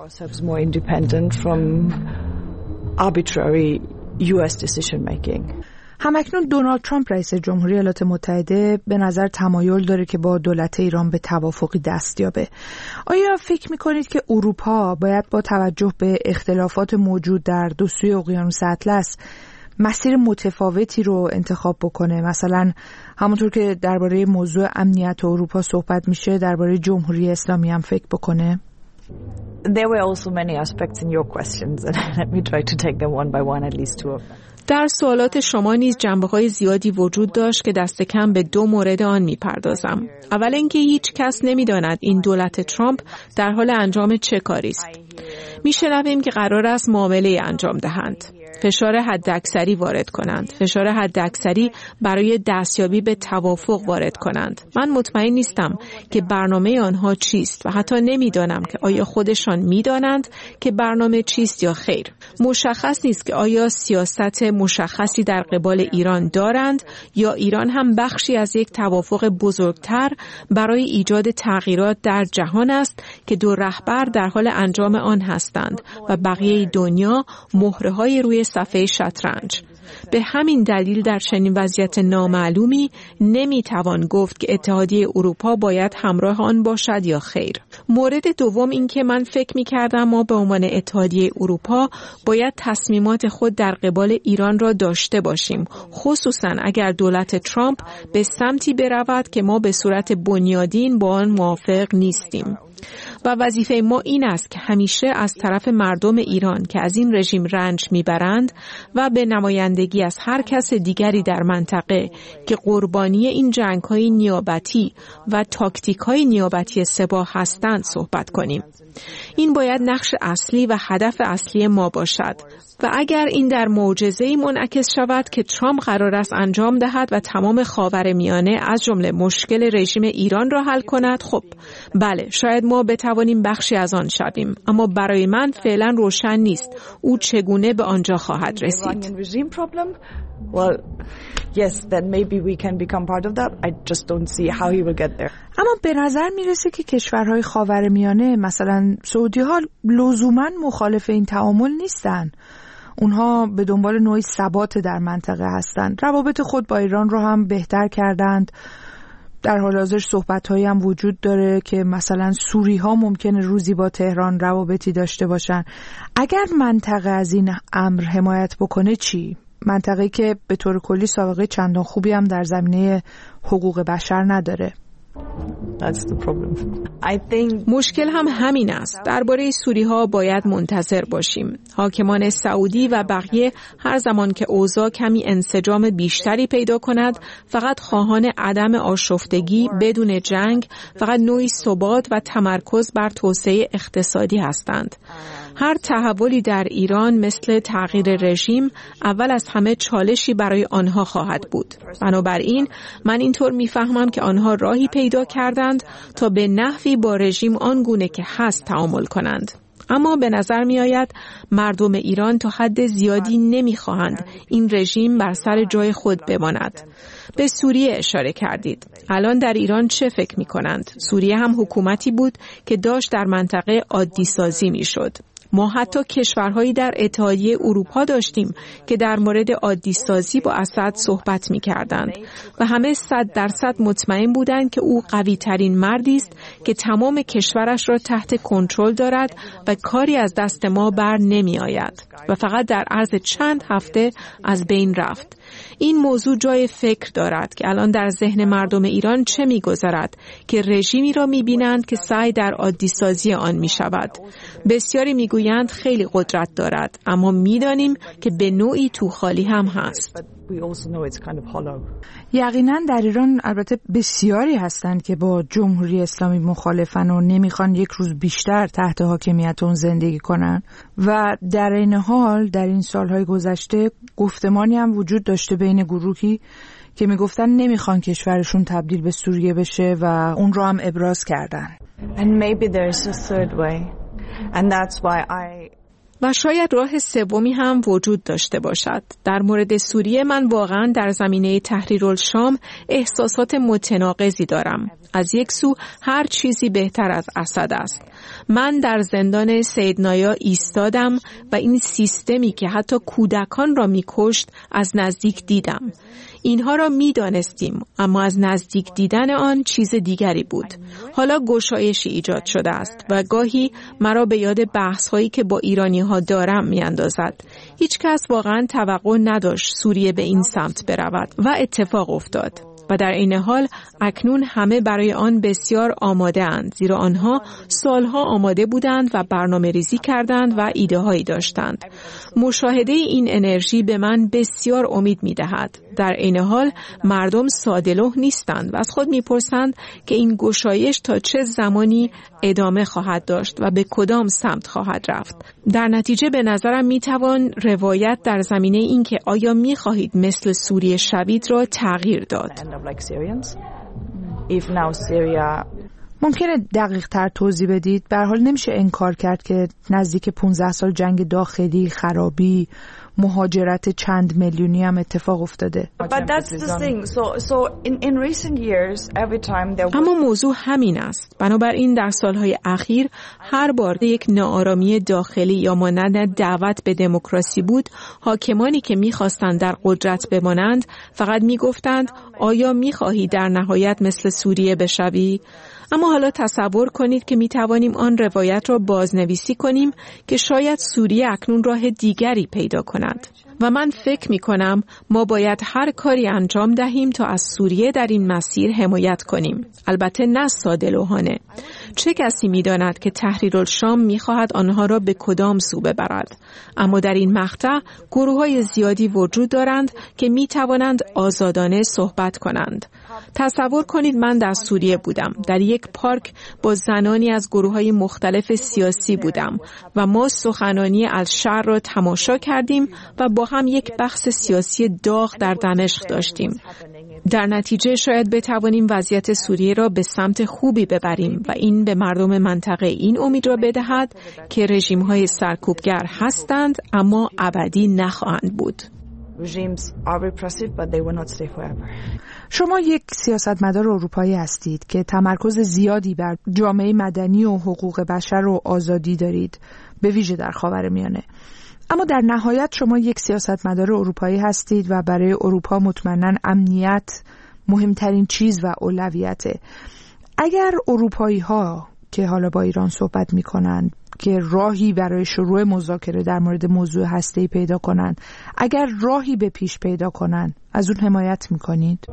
یو اس decision making. همکنون دونالد ترامپ رئیس جمهوری ایالات متحده به نظر تمایل داره که با دولت ایران به توافقی دست یابه. آیا فکر میکنید که اروپا باید با توجه به اختلافات موجود در دو سوی اقیانوس اطلس مسیر متفاوتی رو انتخاب بکنه؟ مثلا همونطور که درباره موضوع امنیت اروپا صحبت میشه، درباره جمهوری اسلامی هم فکر بکنه؟ There were also many aspects in your questions and let me try to take them one by one, at least two of them. در سوالات شما نیز جنبه‌های زیادی وجود داشت که دست کم به دو مورد آن می‌پردازم. اول اینکه هیچ کس نمی‌داند این دولت ترامپ در حال انجام چه کاری است. می‌شنویم که قرار است معامله انجام دهند، فشار حداکثری وارد کنند، فشار حداکثری برای دستیابی به توافق وارد کنند. من مطمئن نیستم که برنامه آنها چیست و حتی نمیدانم که آیا خودشان میدانند که برنامه چیست یا خیر. مشخص نیست که آیا سیاست مشخصی در قبال ایران دارند یا ایران هم بخشی از یک توافق بزرگتر برای ایجاد تغییرات در جهان است که دو رهبر در حال انجام آن هستند و بقیه دنیا مهره‌های روی صفحه شطرنج. به همین دلیل در چنین وضعیت نامعلومی نمیتوان گفت که اتحادیه اروپا باید همراه آن باشد یا خیر. مورد دوم این که من فکر می‌کردم ما به عنوان اتحادیه اروپا باید تصمیمات خود در قبال ایران را داشته باشیم، خصوصا اگر دولت ترامپ به سمتی برود که ما به صورت بنیادین با آن موافق نیستیم. و وظیفه ما این است که همیشه از طرف مردم ایران که از این رژیم رنج میبرند و به نمایندگی از هر کس دیگری در منطقه که قربانی این جنگ‌های نیابتی و تاکتیک‌های نیابتی سپاه هستند صحبت کنیم. این باید نقش اصلی و هدف اصلی ما باشد و اگر این در معجزه‌ای منعکس شود که ترامپ قرار است انجام دهد و تمام خاورمیانه از جمله مشکل رژیم ایران را حل کند، خب بله، شاید ما بتوانیم بخشی از آن شویم، اما برای من فعلا روشن نیست او چگونه به آنجا خواهد رسید. Well, yes, then maybe we can become part of that. I just don't see how he will get there. اما به نظر میرسه که کشورهای خاورمیانه مثلا سعودی ها لزوما مخالف این تعامل نیستن. اونها به دنبال نوعی ثبات در منطقه هستند. روابط خود با ایران رو هم بهتر کردند. در حال حاضر صحبت‌هایی هم وجود داره که مثلا سوری‌ها ممکنه روزی با تهران روابطی داشته باشن. اگر منطقه از این امر حمایت بکنه چی؟ منطقه‌ای که به طور کلی سابقه چندان خوبی هم در زمینه حقوق بشر نداره. That's the problem. I think... مشکل هم همین است. درباره سوری‌ها باید منتظر باشیم. حاکمان سعودی و بقیه هر زمان که اوضاع کمی انسجام بیشتری پیدا کند، فقط خواهان عدم آشفتگی بدون جنگ، فقط نوعی ثبات و تمرکز بر توسعه اقتصادی هستند. هر تحولی در ایران مثل تغییر رژیم اول از همه چالشی برای آنها خواهد بود. بنابراین من اینطور میفهمم که آنها راهی پیدا کردند تا به نحوی با رژیم آنگونه که هست تعامل کنند. اما به نظر می آید مردم ایران تا حد زیادی نمی خواهند این رژیم بر سر جای خود بماند. به سوریه اشاره کردید. الان در ایران چه فکر می کنند؟ سوریه هم حکومتی بود که داشت در منطقه عادی سازی می شد. ما حتی کشورهایی در اتحادیه اروپا داشتیم که در مورد عادی سازی با اسد صحبت می کردند و همه صد درصد مطمئن بودند که او قوی ترین مردی است که تمام کشورش را تحت کنترل دارد و کاری از دست ما بر نمی آید و فقط در عرض چند هفته از بین رفت. این موضوع جای فکر دارد که الان در ذهن مردم ایران چه می گذرد که رژیمی را می بینند که سعی در عادی سازی آن می شود. بسیاری می گویند خیلی قدرت دارد، اما می دانیم که به نوعی تو خالی هم هست. یقینا در ایران البته بسیاری هستند که با جمهوری اسلامی مخالفن و نمیخوان یک روز بیشتر تحت حاکمیت اون زندگی کنن و در این حال در این سالهای گذشته گفتمانی هم وجود داشته بین گروهی که میگفتن نمیخوان کشورشون تبدیل به سوریه بشه و اون رو هم ابراز کردن. And maybe there's a third way. And that's why I و شاید راه سومی هم وجود داشته باشد. در مورد سوریه من واقعا در زمینه تحریرالشام احساسات متناقضی دارم. از یک سو هر چیزی بهتر از اسد است. من در زندان سیدنایا ایستادم و این سیستمی که حتی کودکان را می‌کشت از نزدیک دیدم. اینها را می دانستیم، اما از نزدیک دیدن آن چیز دیگری بود. حالا گشایشی ایجاد شده است و گاهی مرا به یاد بحث هایی که با ایرانی ها دارم می اندازد. هیچ کس واقعا توقع نداشت سوریه به این سمت برود و اتفاق افتاد. و در این حال اکنون همه برای آن بسیار آماده اند، زیرا آنها سالها آماده بودند و برنامه ریزی کردند و ایده هایی داشتند. مشاهده این انرژی به من بسیار امید می دهد. در این حال مردم ساده‌لوح نیستند و از خود می پرسند که این گشایش تا چه زمانی ادامه خواهد داشت و به کدام سمت خواهد رفت. در نتیجه به نظرم می توان روایت در زمینه این که آیا می خواهید مثل سوریه شوید را تغییر داد. ممکنه دقیق تر توضیح بدید؟ به هر حال نمیشه انکار کرد که نزدیک پانزده سال جنگ داخلی، خرابی، مهاجرت چند میلیونی هم اتفاق افتاده. اما موضوع همین است. بنابراین در سالهای اخیر هر بار یک ناآرامی داخلی یا مانند دعوت به دموکراسی بود، حاکمانی که می‌خواستند در قدرت بمانند فقط می‌گفتند آیا می‌خواهی در نهایت مثل سوریه بشوی؟ اما حالا تصور کنید که می توانیم آن روایت را بازنویسی کنیم که شاید سوریه اکنون راه دیگری پیدا کند. و من فکر می کنم ما باید هر کاری انجام دهیم تا از سوریه در این مسیر حمایت کنیم. البته نه ساده‌لوحانه. چه کسی می داند که تحریرالشام می خواهد آنها را به کدام سو ببرد؟ اما در این مقطع گروه های زیادی وجود دارند که می توانند آزادانه صحبت کنند. تصور کنید من در سوریه بودم. در یک پارک با زنانی از گروه‌های مختلف سیاسی بودم و ما سخنرانی الشعر را تماشا کردیم و با هم یک بحث سیاسی داغ در دمشق داشتیم. در نتیجه شاید بتوانیم وضعیت سوریه را به سمت خوبی ببریم و این به مردم منطقه این امید را بدهد که رژیم‌های سرکوبگر هستند اما ابدی نخواهند بود. شما یک سیاستمدار اروپایی هستید که تمرکز زیادی بر جامعه مدنی و حقوق بشر و آزادی دارید، به ویژه در خاورمیانه. اما در نهایت شما یک سیاستمدار اروپایی هستید و برای اروپا مطمئناً امنیت مهمترین چیز و اولویته. اگر اروپایی ها که حالا با ایران صحبت میکنن که راهی برای شروع مذاکره در مورد موضوع هسته‌ای پیدا کنن، اگر راهی به پیش پیدا کنن، از اون حمایت میکنید؟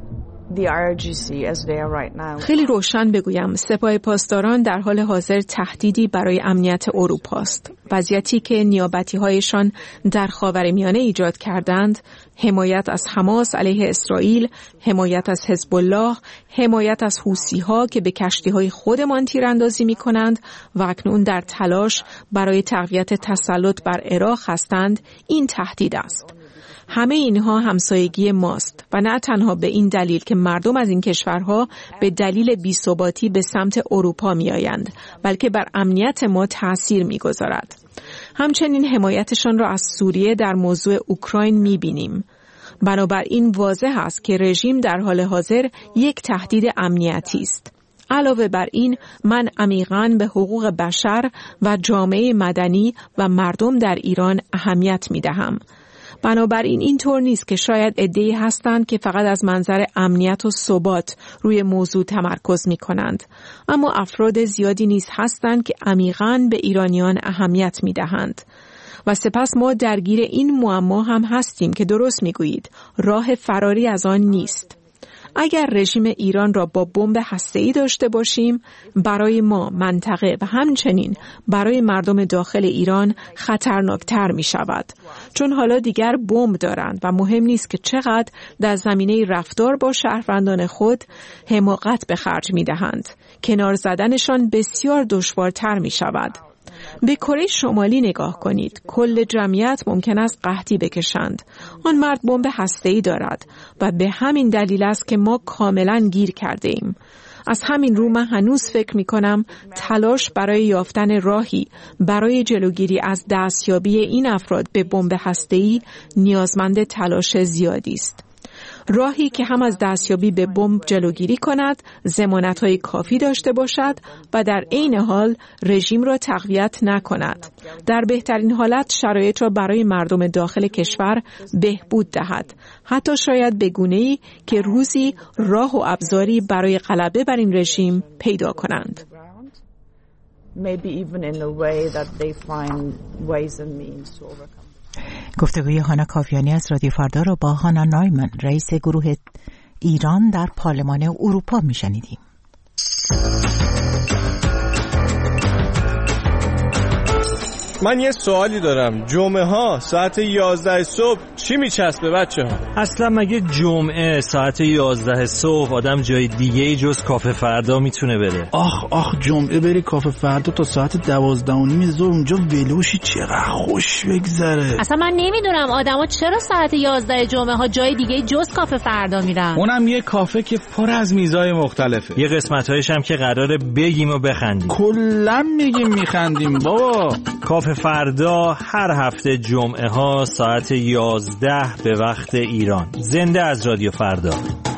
خیلی روشن بگویم سپاه پاسداران در حال حاضر تهدیدی برای امنیت اروپا است. وضعیتی که نیابتی‌هایشان در خاورمیانه ایجاد کردند، حمایت از حماس علیه اسرائیل، حمایت از حزب الله، حمایت از حوثی‌ها که به کشتی‌های خودمان تیراندازی می‌کنند و اکنون در تلاش برای تقویت تسلط بر عراق هستند، این تهدید است. همه اینها همسایگی ماست و نه تنها به این دلیل که مردم از این کشورها به دلیل بی‌ثباتی به سمت اروپا می‌آیند، بلکه بر امنیت ما تأثیر می‌گذارد. همچنین حمایتشان را از سوریه در موضوع اوکراین می‌بینیم. بنابراین واضح است که رژیم در حال حاضر یک تهدید امنیتی است. علاوه بر این، من عمیقاً به حقوق بشر و جامعه مدنی و مردم در ایران اهمیت می‌دهم. بنابراین این طور نیست که شاید عده‌ای هستند که فقط از منظر امنیت و ثبات روی موضوع تمرکز می کنند، اما افراد زیادی نیز هستند که عمیقاً به ایرانیان اهمیت می دهند. و سپس ما درگیر این معما هم هستیم که درست می گویید، راه فراری از آن نیست. اگر رژیم ایران را با بمب هسته‌ای داشته باشیم، برای ما منطقه و همچنین برای مردم داخل ایران خطرناکتر می شود. چون حالا دیگر بمب دارند و مهم نیست که چقدر در زمینه رفتار با شهروندان خود حماقت به خرج می دهند. کنار زدنشان بسیار دشوارتر می شود. به کره شمالی نگاه کنید. کل جمعیت ممکن است قحطی بکشند. آن مرد بمب هسته‌ای دارد و به همین دلیل است که ما کاملا گیر کرده ایم. از همین رو من هنوز فکر می کنم تلاش برای یافتن راهی برای جلوگیری از دستیابی این افراد به بمب هسته‌ای نیازمند تلاش زیادی است. راهی که هم از دستیابی به بمب جلوگیری کند، ضمانت‌های کافی داشته باشد و در عین حال رژیم را تقویت نکند. در بهترین حالت شرایط را برای مردم داخل کشور بهبود دهد. حتی شاید به گونه‌ای که روزی راه و ابزاری برای غلبه بر این رژیم پیدا کنند. گفتگوی هانا کاویانی از رادیو فردا رو با هانا نایمن، رئیس گروه ایران در پارلمان اروپا میشنیدیم. من یه سوالی دارم. جمعه ها ساعت یازده صبح چی میچسبه بچه ها؟ اصلا مگه جمعه ساعت یازده صبح آدم جای دیگه جز کافه فردا میتونه بره؟ آخ آخ جمعه بری کافه فردا تا ساعت دوازده و نیم ظهر اونجا ولوشی، چقدر خوش بگذره. اصلا من نمیدونم آدما چرا ساعت یازده جمعه ها جای دیگه جز کافه فردا میرن. اونم یه کافه که پر از میزای مختلفه. یه قسمت‌هایش هم که قراره بگیم و بخندیم. کلا میگیم میخندیم بابا. کافه فردا هر هفته جمعه ها ساعت یازده به وقت ایران. زنده از رادیو فردا.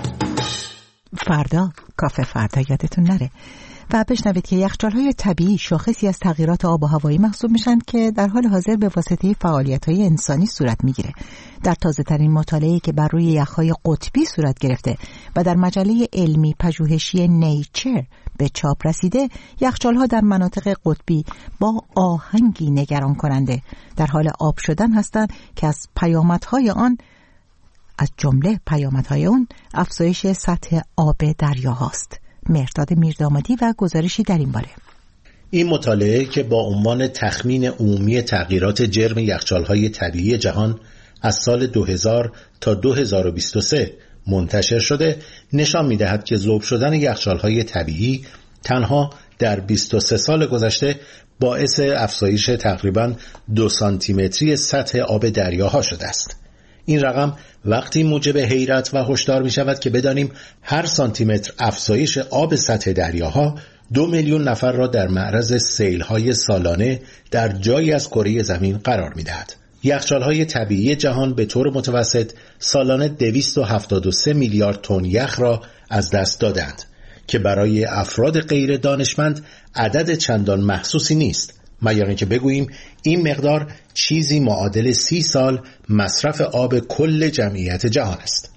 فردا کافه فردا یادتون نره. و بشنوید که یخچال‌های طبیعی شاخصی از تغییرات آب و هوایی محسوب میشن که در حال حاضر به واسطه فعالیت‌های انسانی صورت میگیره. در تازه‌ترین مطالعه‌ای که بر روی یخ‌های قطبی صورت گرفته و در مجله علمی پژوهشی نیچر به چاپ رسیده، یخچال‌ها در مناطق قطبی با آهنگی نگران کننده در حال آب شدن هستند که از پیامدهای آن از جمله پیامدهای اون افزایش سطح آب دریاهاست. مهرداد میردامادی و گزارشی در این باره. این مطالعه که با عنوان تخمین عمومی تغییرات جرم یخچال‌های طبیعی جهان از سال دو هزار تا دو هزار و بیست و سه منتشر شده، نشان می‌دهد که ذوب شدن یخچال‌های طبیعی تنها در بیست و سه سال گذشته باعث افزایش تقریباً دو سانتیمتری سطح آب دریاها شده است. این رقم وقتی موجب حیرت و هشدار می شود که بدانیم هر سانتیمتر افزایش آب سطح دریاها دو میلیون نفر را در معرض سیل‌های سالانه در جایی از کره زمین قرار می دهد. یخچال‌های طبیعی جهان به طور متوسط سالانه دویست و هفتاد و سه میلیارد تن یخ را از دست دادند که برای افراد غیر دانشمند عدد چندان محسوسی نیست، مگر اینکه بگوییم این مقدار چیزی معادل سی سال مصرف آب کل جمعیت جهان است.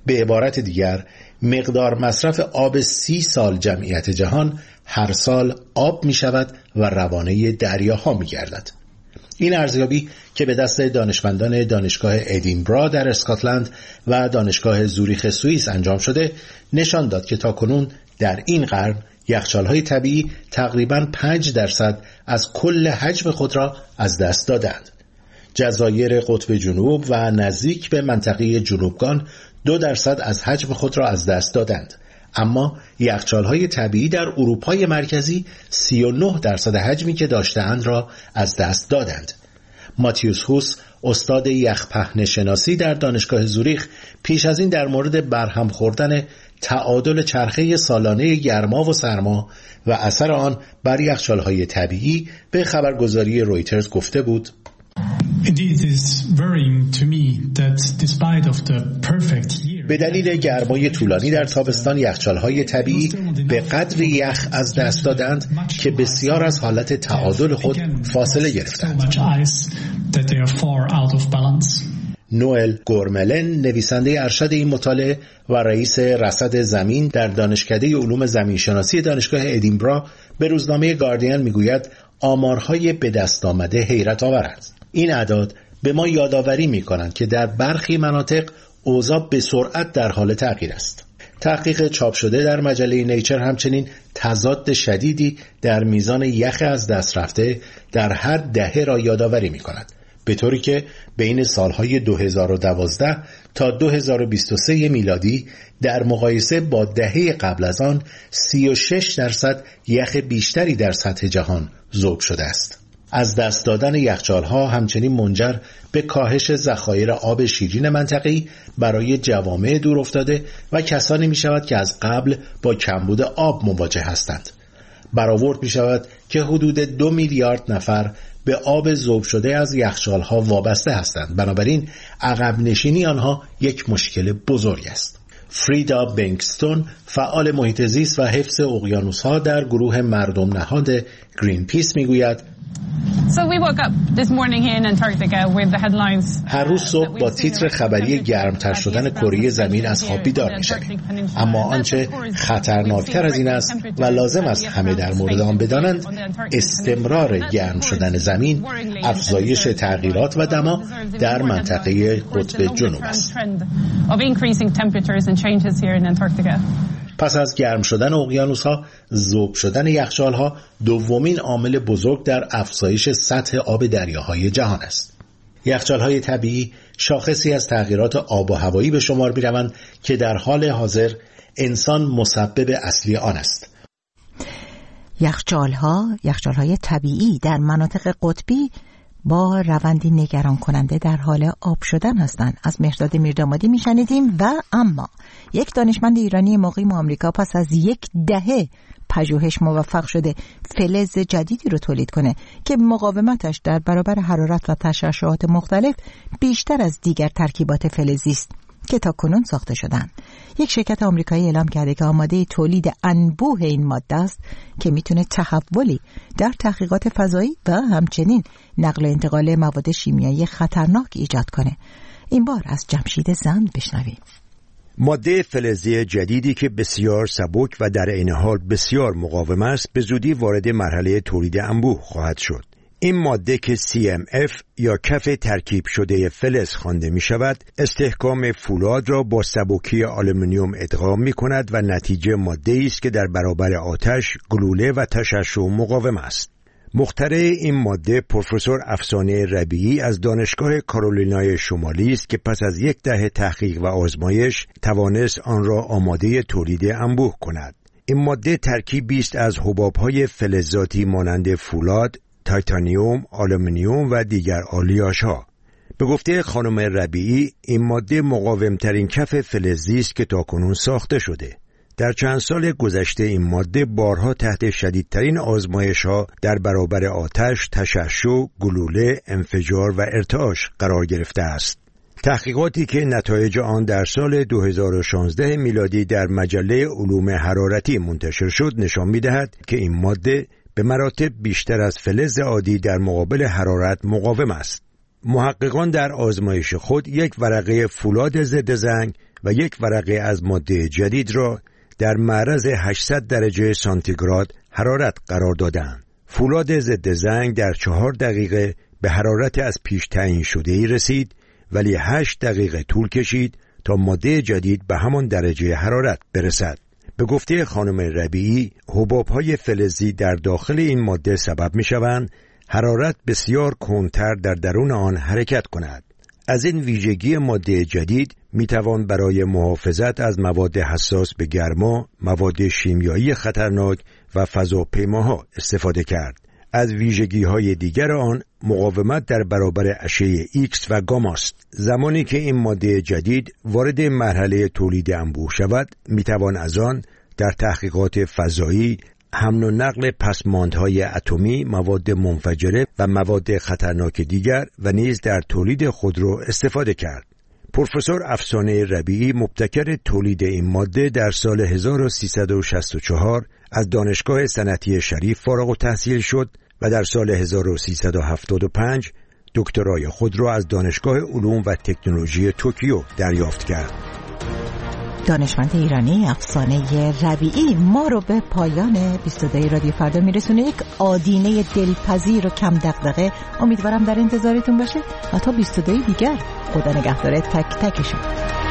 به عبارت دیگر مقدار مصرف آب سی سال جمعیت جهان هر سال آب می شود و روانه دریاها می گردد. این ارزیابی که به دست دانشمندان دانشگاه ادینبرا در اسکاتلند و دانشگاه زوریخ سوئیس انجام شده نشان داد که تاکنون در این قرن یخچال‌های طبیعی تقریباً پنج درصد از کل حجم خود را از دست دادند. جزایر قطب جنوب و نزدیک به منطقه جنوبگان دو درصد از حجم خود را از دست دادند. اما یخچال‌های طبیعی در اروپای مرکزی سی و نه درصد حجمی که داشتند را از دست دادند. ماتیوس هوس، استاد یخ‌پهن شناسی در دانشگاه زوریخ، پیش از این در مورد برهم خوردن تعادل چرخه سالانه گرما و سرما و اثر آن بر یخچال‌های طبیعی به خبرگزاری رویترز گفته بود: به دلیل گرمای طولانی در تابستان یخچال‌های طبیعی به قدری یخ از دست دادند که بسیار از حالت تعادل خود فاصله گرفتند. نوئل گورملن، نویسنده ارشد این مطالعه و رئیس رصد زمین در دانشکده علوم زمینشناسی دانشگاه ادینبرا، به روزنامه گاردین میگوید آمارهای به دست آمده حیرت آورند. این اعداد به ما یادآوری می‌کنند که در برخی مناطق اوضاع به سرعت در حال تغییر است. تحقیق چاپ شده در مجله نیچر همچنین تضاد شدیدی در میزان یخ از دست رفته در هر دهه را یادآوری می‌کند، به طوری که بین سالهای دو هزار و دوازده تا دو هزار و بیست و سه میلادی در مقایسه با دهه قبل از آن سی و شش درصد یخ بیشتری در سطح جهان ذوب شده است. از دست دادن یخچال‌ها همچنین منجر به کاهش ذخایر آب شیرین منطقه‌ای برای جوامع دور افتاده و کسانی می‌شود که از قبل با کمبود آب مواجه هستند. برآورد می‌شود که حدود دو میلیارد نفر به آب ذوب شده از یخچال‌ها وابسته هستند. بنابراین عقب نشینی آنها یک مشکل بزرگ است. فریدا بنکستون، فعال محیط زیست و حفظ اقیانوس‌ها در گروه مردم نهاد گرین پیس میگوید: هر روز صبح با تیتر خبری گرمتر شدن کره زمین از خواب بیدار می‌شویم، اما آنچه خطرناکتر از این است و لازم است همه در مورد آن بدانند، استمرار گرم شدن زمین، افزایش تغییرات و دما در منطقه قطب جنوب است. پس از گرم شدن اقیانوس‌ها، ذوب شدن یخچال‌ها دومین عامل بزرگ در افزایش سطح آب دریاهای جهان است. یخچال‌های طبیعی شاخصی از تغییرات آب و هوایی به شمار می‌روند که در حال حاضر انسان مسبب اصلی آن است. یخچال‌ها، یخچال‌های طبیعی در مناطق قطبی با روندی نگران کننده در حال آب شدن هستند. از مهرداد میردامادی میشنیدیم. و اما یک دانشمند ایرانی مقیم آمریکا پس از یک دهه پژوهش موفق شده فلز جدیدی رو تولید کنه که مقاومتش در برابر حرارت و تشعشعات مختلف بیشتر از دیگر ترکیبات فلزی است که تا کنون ساخته شدن. یک شرکت آمریکایی اعلام کرده که آماده تولید انبوه این ماده است که میتونه تحولی در تحقیقات فضایی و همچنین نقل و انتقال مواد شیمیایی خطرناک ایجاد کنه. این بار از جمشید زند بشنویم. ماده فلزی جدیدی که بسیار سبک و در عین حال بسیار مقاوم است به زودی وارد مرحله تولید انبوه خواهد شد. این ماده که سی ام اف یا کف ترکیب شده فلز خوانده می شود، استحکام فولاد را با سبکی آلومینیوم ادغام می کند و نتیجه ماده است که در برابر آتش، گلوله و تشعشع مقاوم است. مخترع این ماده پروفسور افسانه ربیعی از دانشگاه کارولینای شمالی است که پس از یک دهه تحقیق و آزمایش توانست آن را آماده تولید انبوه کند. این ماده ترکیبی است از حباب‌های فلزاتی مانند فولاد، تایتانیوم، آلومینیوم و دیگر آلیاژها. به گفته خانم ربیعی، این ماده مقاومترین کف فلزی است که تاکنون ساخته شده. در چند سال گذشته این ماده بارها تحت شدیدترین آزمایش‌ها در برابر آتش، تشعشع، گلوله، انفجار و ارتعاش قرار گرفته است. تحقیقاتی که نتایج آن در سال دو هزار و شانزده میلادی در مجله علوم حرارتی منتشر شد نشان می‌دهد که این ماده به مراتب بیشتر از فلز عادی در مقابل حرارت مقاوم است. محققان در آزمایش خود یک ورقه فولاد ضد زنگ و یک ورقه از ماده جدید را در معرض هشتصد درجه سانتیگراد حرارت قرار دادند. فولاد ضد زنگ در چهار دقیقه به حرارت از پیش تعیین شده‌ای رسید، ولی هشت دقیقه طول کشید تا ماده جدید به همان درجه حرارت برسد. به گفته خانم ربیعی، حباب‌های فلزی در داخل این ماده سبب می‌شوند حرارت بسیار کندتر در درون آن حرکت کند. از این ویژگی ماده جدید میتوان برای محافظت از مواد حساس به گرما، مواد شیمیایی خطرناک و فضاپیماها استفاده کرد. از ویژگی‌های دیگر آن مقاومت در برابر اشعه ایکس و گاما است. زمانی که این ماده جدید وارد مرحله تولید انبوه شود، میتوان از آن در تحقیقات فضایی، حمل و نقل پسماندهای اتمی، مواد منفجره و مواد خطرناک دیگر و نیز در تولید خودرو استفاده کرد. پروفسور افسانه ربیعی مبتکر تولید این ماده در سال هزار و سیصد و شصت و چهار از دانشگاه صنعتی شریف فارغ التحصیل شد و در سال هزار و سیصد و هفتاد و پنج دکترای خود را از دانشگاه علوم و تکنولوژی توکیو دریافت کرد. دانشمند ایرانی افسانه ربیعی ما رو به پایان بیست و دو رادیو فردا میرسونه. یک آدینه دلپذیر و کم دغدغه امیدوارم در انتظارتون باشه و تا بیست و دو دیگر خدا نگهدار تک تکشون.